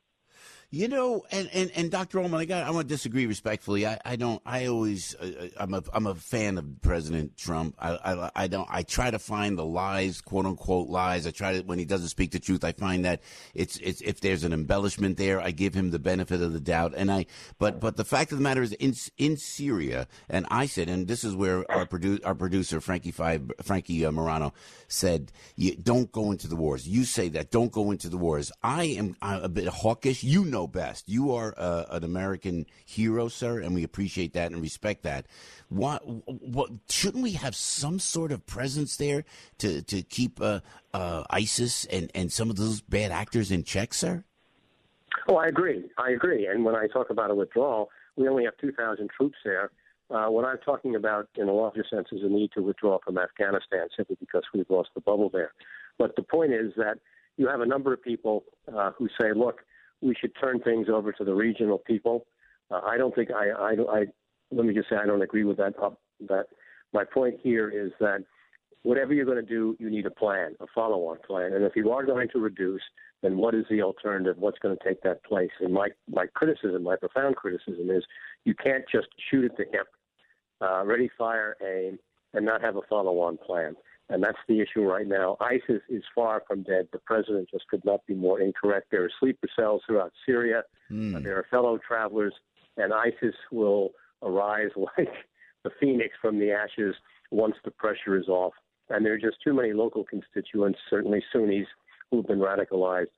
You know, and, and, and Doctor Ullman, I got I want to disagree respectfully. I, I don't. I always uh, I'm a I'm a fan of President Trump. I, I I don't. I try to find the lies, quote unquote lies. I try to when he doesn't speak the truth. I find that it's it's if there's an embellishment there, I give him the benefit of the doubt. And I but but the fact of the matter is, in in Syria, and I said, and this is where our produ- our producer Frankie Five Frankie uh, Morano said, you, don't go into the wars. You say that, don't go into the wars. I am I'm a bit hawkish. You know best. You are uh, an American hero, sir, and we appreciate that and respect that. What, what shouldn't we have some sort of presence there to to keep uh, uh, ISIS and, and some of those bad actors in check, sir? Oh, I agree. I agree. And when I talk about a withdrawal, we only have two thousand troops there. Uh, what I'm talking about in a larger sense is a need to withdraw from Afghanistan simply because we've lost the bubble there. But the point is that you have a number of people uh, who say, look, we should turn things over to the regional people. Uh, I don't think I, I, I, let me just say I don't agree with that. Uh, that my point here is that whatever you're going to do, you need a plan, a follow-on plan. And if you are going to reduce, then what is the alternative? What's going to take that place? And my, my criticism, my profound criticism is you can't just shoot at the hip, uh, ready, fire, aim, and not have a follow-on plan. And that's the issue right now. ISIS is far from dead. The president just could not be more incorrect. There are sleeper cells throughout Syria. Mm. There are fellow travelers, and ISIS will arise like the phoenix from the ashes once the pressure is off. And there are just too many local constituents, certainly Sunnis, who've been radicalized.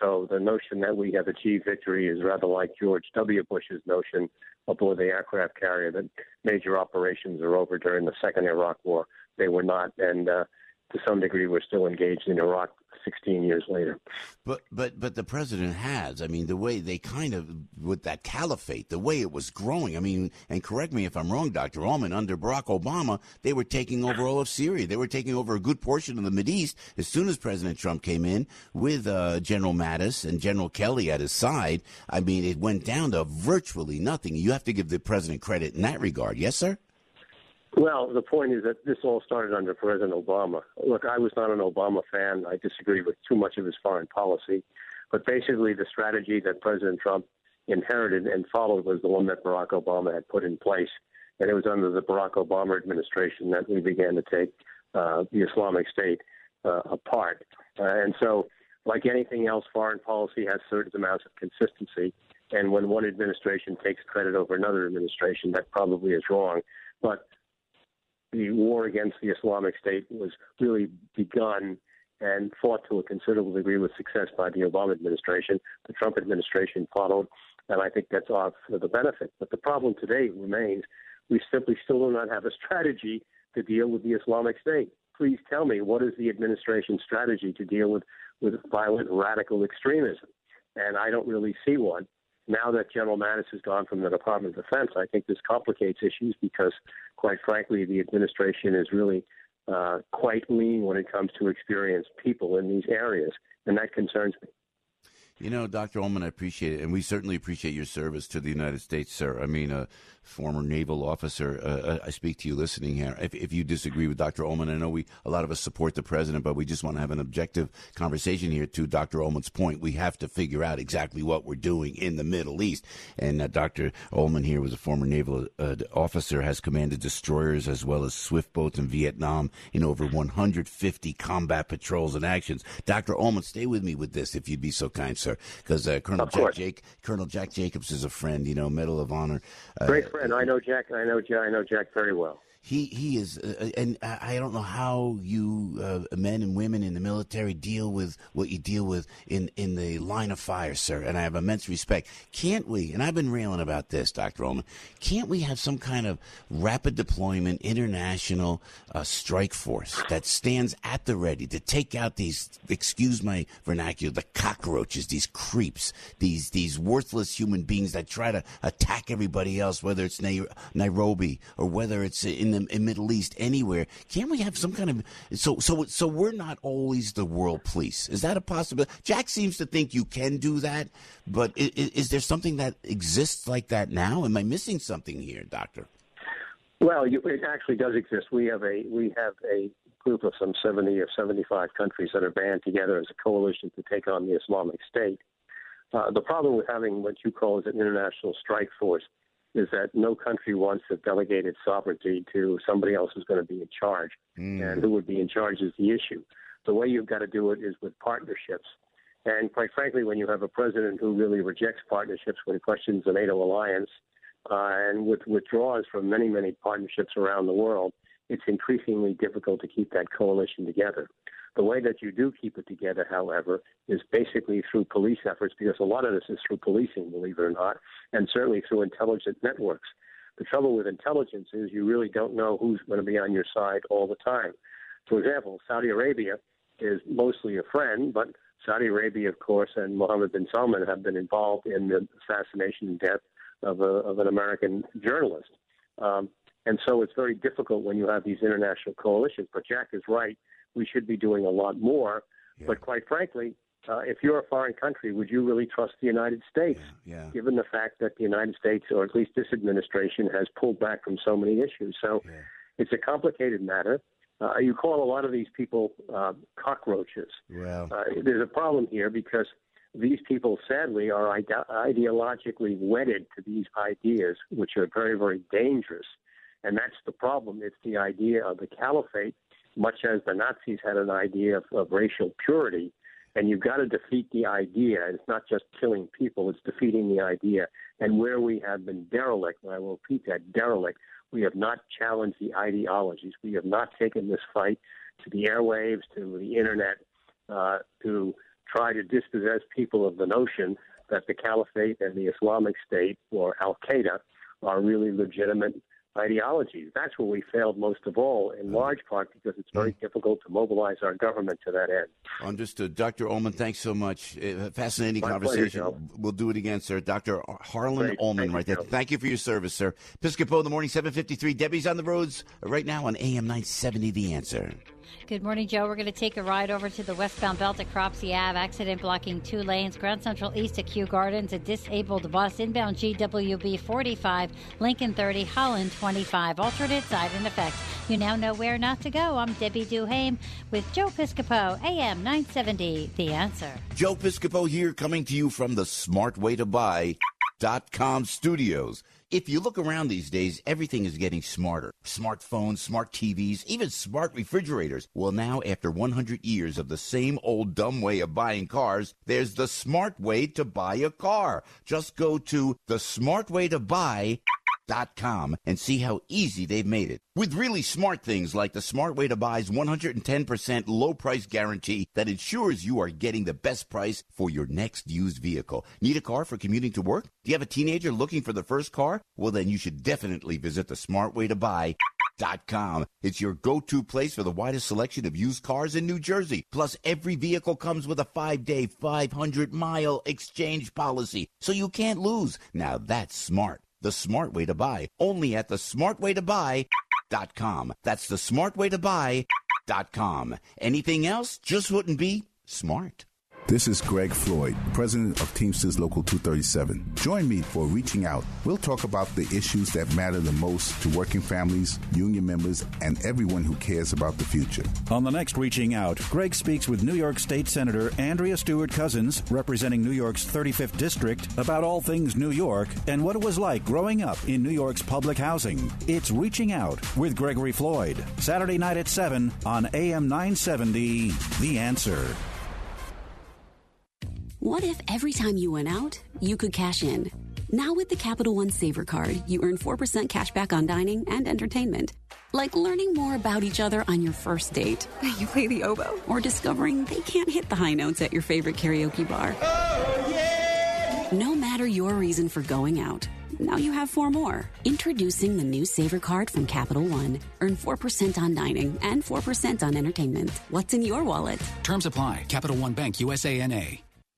So the notion that we have achieved victory is rather like George W. Bush's notion aboard the aircraft carrier that major operations are over during the second Iraq War. They were not, and uh, to some degree we're still engaged in Iraq sixteen years later. But but but the president has. I mean, the way they kind of, with that caliphate, the way it was growing. I mean, and correct me if I'm wrong, Doctor Allman, under Barack Obama, they were taking over all of Syria. They were taking over a good portion of the Mideast as soon as President Trump came in with uh, General Mattis and General Kelly at his side. I mean, it went down to virtually nothing. You have to give the president credit in that regard. Yes, sir? Well, the point is that this all started under President Obama. Look, I was not an Obama fan. I disagree with too much of his foreign policy. But basically, the strategy that President Trump inherited and followed was the one that Barack Obama had put in place. And it was under the Barack Obama administration that we began to take uh, the Islamic State uh, apart. Uh, and so, like anything else, foreign policy has certain amounts of consistency. And when one administration takes credit over another administration, that probably is wrong. But the war against the Islamic State was really begun and fought to a considerable degree with success by the Obama administration. The Trump administration followed, and I think that's off for the benefit. But the problem today remains we simply still do not have a strategy to deal with the Islamic State. Please tell me, what is the administration's strategy to deal with, with violent radical extremism? And I don't really see one. Now that General Mattis has gone from the Department of Defense, I think this complicates issues because, quite frankly, the administration is really uh, quite lean when it comes to experienced people in these areas, and that concerns me. You know, Doctor Ullman, I appreciate it, and we certainly appreciate your service to the United States, sir. I mean, a former naval officer, uh, I speak to you listening here. If, if you disagree with Doctor Ullman, I know we a lot of us support the president, but we just want to have an objective conversation here. To Doctor Ullman's point, we have to figure out exactly what we're doing in the Middle East. And uh, Doctor Ullman here was a former naval uh, officer, has commanded destroyers as well as swift boats in Vietnam in over one hundred fifty combat patrols and actions. Doctor Ullman, stay with me with this, if you'd be so kind, sir. Because uh, Colonel Jack Jake, Colonel Jack Jacobs is a friend, you know, Medal of Honor. Uh, Great friend. I know Jack. I know Jack. I know Jack very well. He he is, uh, and I don't know how you uh, men and women in the military deal with what you deal with in, in the line of fire, sir. And I have immense respect. Can't we? And I've been railing about this, Doctor Ullman. Can't we have some kind of rapid deployment international uh, strike force that stands at the ready to take out these? Excuse my vernacular. The cockroaches, these creeps, these these worthless human beings that try to attack everybody else, whether it's Na- Nairobi or whether it's in the in Middle East, anywhere. Can't we have some kind of so so so we're not always the world police? Is that a possibility? Jack seems to think you can do that, but is, is there something that exists like that now? Am I missing something here, Doctor? Well, you, it actually does exist. We have a we have a group of some seventy or seventy-five countries that are band together as a coalition to take on the Islamic State. Uh, the problem with having what you call as an international strike force is that no country wants to delegate its sovereignty to somebody else who's going to be in charge. Mm. And who would be in charge is the issue. The way you've got to do it is with partnerships. And quite frankly, when you have a president who really rejects partnerships when he questions the NATO alliance uh, and with, withdraws from many, many partnerships around the world, it's increasingly difficult to keep that coalition together. The way that you do keep it together, however, is basically through police efforts, because a lot of this is through policing, believe it or not, and certainly through intelligence networks. The trouble with intelligence is you really don't know who's going to be on your side all the time. For example, Saudi Arabia is mostly a friend, but Saudi Arabia, of course, and Mohammed bin Salman have been involved in the assassination and death of, a, of an American journalist. Um, and so it's very difficult when you have these international coalitions. But Jack is right. We should be doing a lot more. Yeah. But quite frankly, uh, if you're a foreign country, would you really trust the United States, yeah, yeah. given the fact that the United States, or at least this administration, has pulled back from so many issues? So yeah. it's a complicated matter. Uh, you call a lot of these people uh, cockroaches. Well. Uh, there's a problem here because these people, sadly, are ide- ideologically wedded to these ideas, which are very, very dangerous. And that's the problem. It's the idea of the caliphate, much as the Nazis had an idea of, of racial purity. And you've got to defeat the idea. It's not just killing people, it's defeating the idea. And where we have been derelict, and I will repeat that, derelict, we have not challenged the ideologies. We have not taken this fight to the airwaves, to the internet, uh, to try to dispossess people of the notion that the Caliphate and the Islamic State or Al-Qaeda are really legitimate ideologies. That's where we failed most of all, in large part because it's very difficult to mobilize our government to that end. Understood. Doctor Ullman, thanks so much. Uh, fascinating My conversation. pleasure, Joe. We'll do it again, sir. Doctor Harlan Great. Ullman Thank right you, there. Joe. Thank you for your service, sir. Piscopo in the morning, seven fifty-three. Debbie's on the roads right now on A M nine seventy, The Answer. Good morning, Joe. We're going to take a ride over to the westbound belt at Cropsey Ave. Accident blocking two lanes. Grand Central East at Kew Gardens. A disabled bus. Inbound G W B forty-five. Lincoln thirty. Holland twenty-five. Alternate side in effect. You now know where not to go. I'm Debbie Duhame with Joe Piscopo. A M nine seventy. The Answer. Joe Piscopo here, coming to you from the smart way to buy dot com studios. If you look around these days, everything is getting smarter. Smartphones, smart T Vs, even smart refrigerators. Well, now, after one hundred years of the same old dumb way of buying cars, there's the smart way to buy a car. Just go to the smart way to buy dot com and see how easy they've made it. With really smart things like the Smart Way to Buy's one hundred ten percent low price guarantee that ensures you are getting the best price for your next used vehicle. Need a car for commuting to work? Do you have a teenager looking for the first car? Well, then you should definitely visit the Smart Way to Buy dot com. It's your go-to place for the widest selection of used cars in New Jersey. Plus, every vehicle comes with a five-day, five hundred mile exchange policy, so you can't lose. Now that's smart. The Smart Way to Buy, only at the smart way to buy dot com. That's the smart way to buy dot com. Anything else just wouldn't be smart. This is Greg Floyd, president of Teamsters Local two thirty-seven. Join me for Reaching Out. We'll talk about the issues that matter the most to working families, union members, and everyone who cares about the future. On the next Reaching Out, Greg speaks with New York State Senator Andrea Stewart Cousins, representing New York's thirty-fifth District, about all things New York and what it was like growing up in New York's public housing. It's Reaching Out with Gregory Floyd, Saturday night at seven on A M nine seventy, The Answer. What if every time you went out, you could cash in? Now with the Capital One Saver Card, you earn four percent cash back on dining and entertainment. Like learning more about each other on your first date. You play the oboe. Or discovering they can't hit the high notes at your favorite karaoke bar. Oh, yeah! No matter your reason for going out, now you have four more. Introducing the new Saver Card from Capital One. Earn four percent on dining and four percent on entertainment. What's in your wallet? Terms apply. Capital One Bank, U S A N A.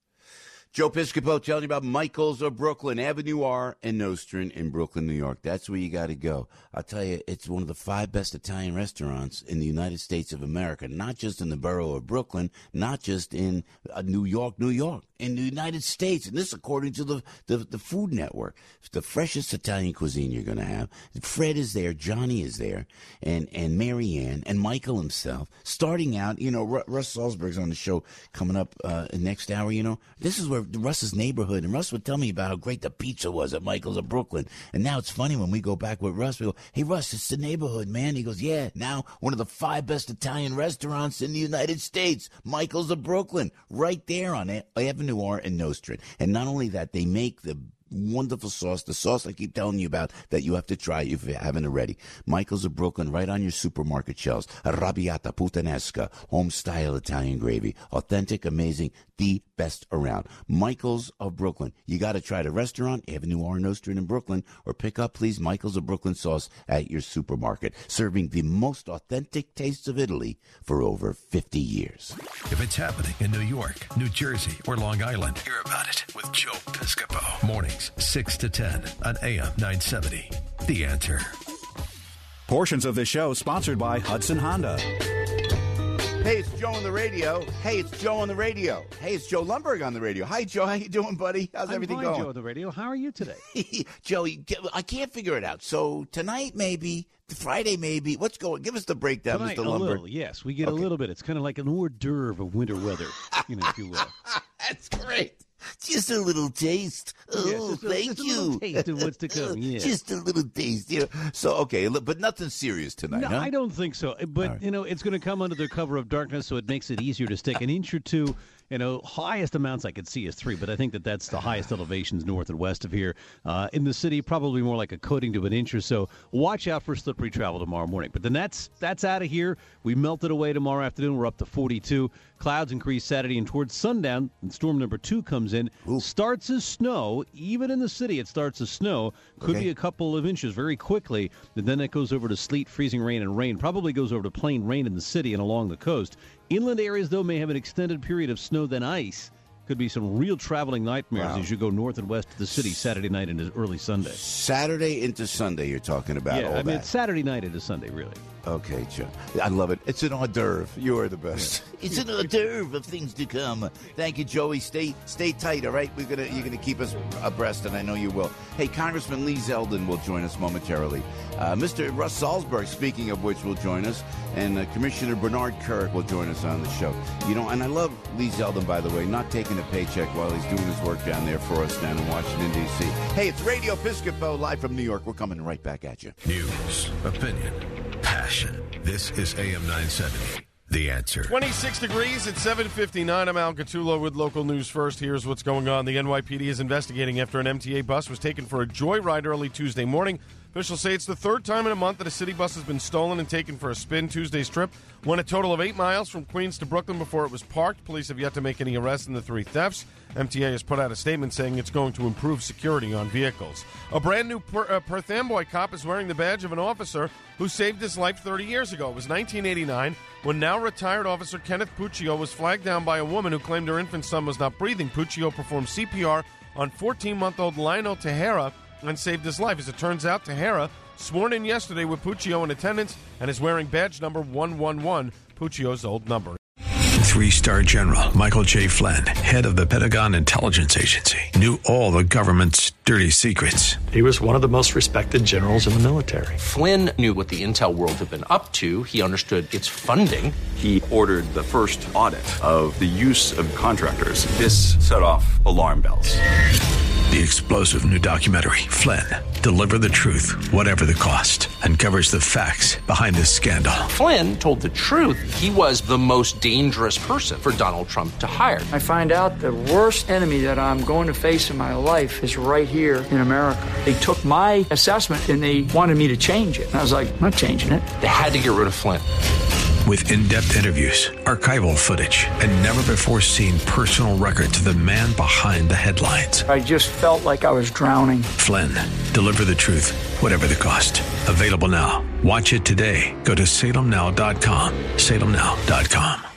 Joe Piscopo telling you about Michael's of Brooklyn, Avenue R and Nostrand in Brooklyn, New York. That's where you got to go. I'll tell you, it's one of the five best Italian restaurants in the United States of America, not just in the borough of Brooklyn, not just in uh, New York, New York, in the United States. And this according to the, the, the Food Network. It's the freshest Italian cuisine you're going to have. Fred is there, Johnny is there, and, and Mary Ann, and Michael himself. Starting out, you know, R- Russ Salzberg's on the show coming up uh, next hour, you know. This is where Russ's neighborhood, and Russ would tell me about how great the pizza was at Michael's of Brooklyn. And now it's funny when we go back with Russ, we go, hey, Russ, it's the neighborhood, man. He goes, yeah, now one of the five best Italian restaurants in the United States, Michael's of Brooklyn, right there on Avenue R and Nostrand. And not only that, they make the wonderful sauce, the sauce I keep telling you about that you have to try if you haven't already. Michael's of Brooklyn, right on your supermarket shelves. Arrabbiata puttanesca, home-style Italian gravy. Authentic, amazing, the best around. Michael's of Brooklyn. You got to try the restaurant, Avenue R, Nostrand in Brooklyn, or pick up, please, Michael's of Brooklyn sauce at your supermarket, serving the most authentic tastes of Italy for over fifty years. If it's happening in New York, New Jersey, or Long Island, hear about it with Joe Piscopo. Mornings, six to ten on A M nine seventy. The Answer. Portions of this show sponsored by Hudson Honda. Hey, it's Joe on the radio. Hey, it's Joe on the radio. Hey, it's Joe Lumberg on the radio. Hi, Joe. How you doing, buddy? How's I'm everything fine, going? Joe on the radio. How are you today? Joey, I can't figure it out. So tonight, maybe Friday, maybe. What's going? Give us the breakdown, Tonight, Mister a Lumberg. little, yes, we get Okay. a little bit. It's kind of like an hors d'oeuvre of winter weather, you know, if you will. That's great. Just a little taste. Oh, Yes, just a- thank just a you. little taste of what's to come, yeah. Just a little taste. You know. So, okay, li- but nothing serious tonight, No, huh? I don't think so. But, All right. you know, it's going to come under the cover of darkness, so it makes it easier to stick an inch or two You know, highest amounts I could see is three, but I think that that's the highest elevations north and west of here. Uh, in the city, probably more like a coating to an inch or so. Watch out for slippery travel tomorrow morning. But then that's that's out of here. We melted away tomorrow afternoon. We're up to forty-two. Clouds increase Saturday, and towards sundown, and storm number two comes in. Ooh. Starts as snow. Even in the city, it starts as snow. Could okay. be a couple of inches very quickly. And then it goes over to sleet, freezing rain, and rain. Probably goes over to plain rain in the city and along the coast. Inland areas, though, may have an extended period of snow than ice. Could be some real traveling nightmares wow. as you go north and west of the city Saturday night into early Sunday. Saturday into Sunday, you're talking about yeah, all I mean, that. It's Saturday night into Sunday, really. Okay, Joe. I love it. It's an hors d'oeuvre. You are the best. It's an hors d'oeuvre of things to come. Thank you, Joey. Stay stay tight, all right? We're gonna You're going to keep us abreast, and I know you will. Hey, Congressman Lee Zeldin will join us momentarily. Uh, Mister Russ Salzberg, speaking of which, will join us. And uh, Commissioner Bernard Kirk will join us on the show. You know, and I love Lee Zeldin, by the way, not taking a paycheck while he's doing his work down there for us down in Washington, D C Hey, it's Radio Piscopo live from New York. We're coming right back at you. News, opinion, passion. This is A M nine seventy. The Answer. twenty-six degrees at seven fifty-nine. I'm Al Catullo with local news first. Here's what's going on. The N Y P D is investigating after an M T A bus was taken for a joyride early Tuesday morning. Officials say it's the third time in a month that a city bus has been stolen and taken for a spin. Tuesday's trip went a total of eight miles from Queens to Brooklyn before it was parked. Police have yet to make any arrests in the three thefts. M T A has put out a statement saying it's going to improve security on vehicles. A brand new per- uh, Perth Amboy cop is wearing the badge of an officer who saved his life thirty years ago. It was nineteen eighty-nine when now retired officer Kenneth Puccio was flagged down by a woman who claimed her infant son was not breathing. Puccio performed C P R on fourteen-month-old Lionel Tejera and saved his life. As it turns out, Tejera sworn in yesterday with Puccio in attendance and is wearing badge number one one one, Puccio's old number. Three-star General Michael J. Flynn, head of the Pentagon Intelligence Agency, knew all the government's dirty secrets. He was one of the most respected generals in the military. Flynn knew what the intel world had been up to. He understood its funding. He ordered the first audit of the use of contractors. This set off alarm bells. The explosive new documentary, Flynn, Deliver the Truth, Whatever the Cost, uncovers the facts behind this scandal. Flynn told the truth. He was the most dangerous person for Donald Trump to hire. I find out the worst enemy that I'm going to face in my life is right here in America. They took my assessment and they wanted me to change it. And I was like, I'm not changing it. They had to get rid of Flynn. With in-depth interviews, archival footage, and never-before-seen personal records of the man behind the headlines. I just felt like I was drowning. Flynn, Deliver the Truth, Whatever the Cost. Available now. Watch it today. Go to salem now dot com. salem now dot com.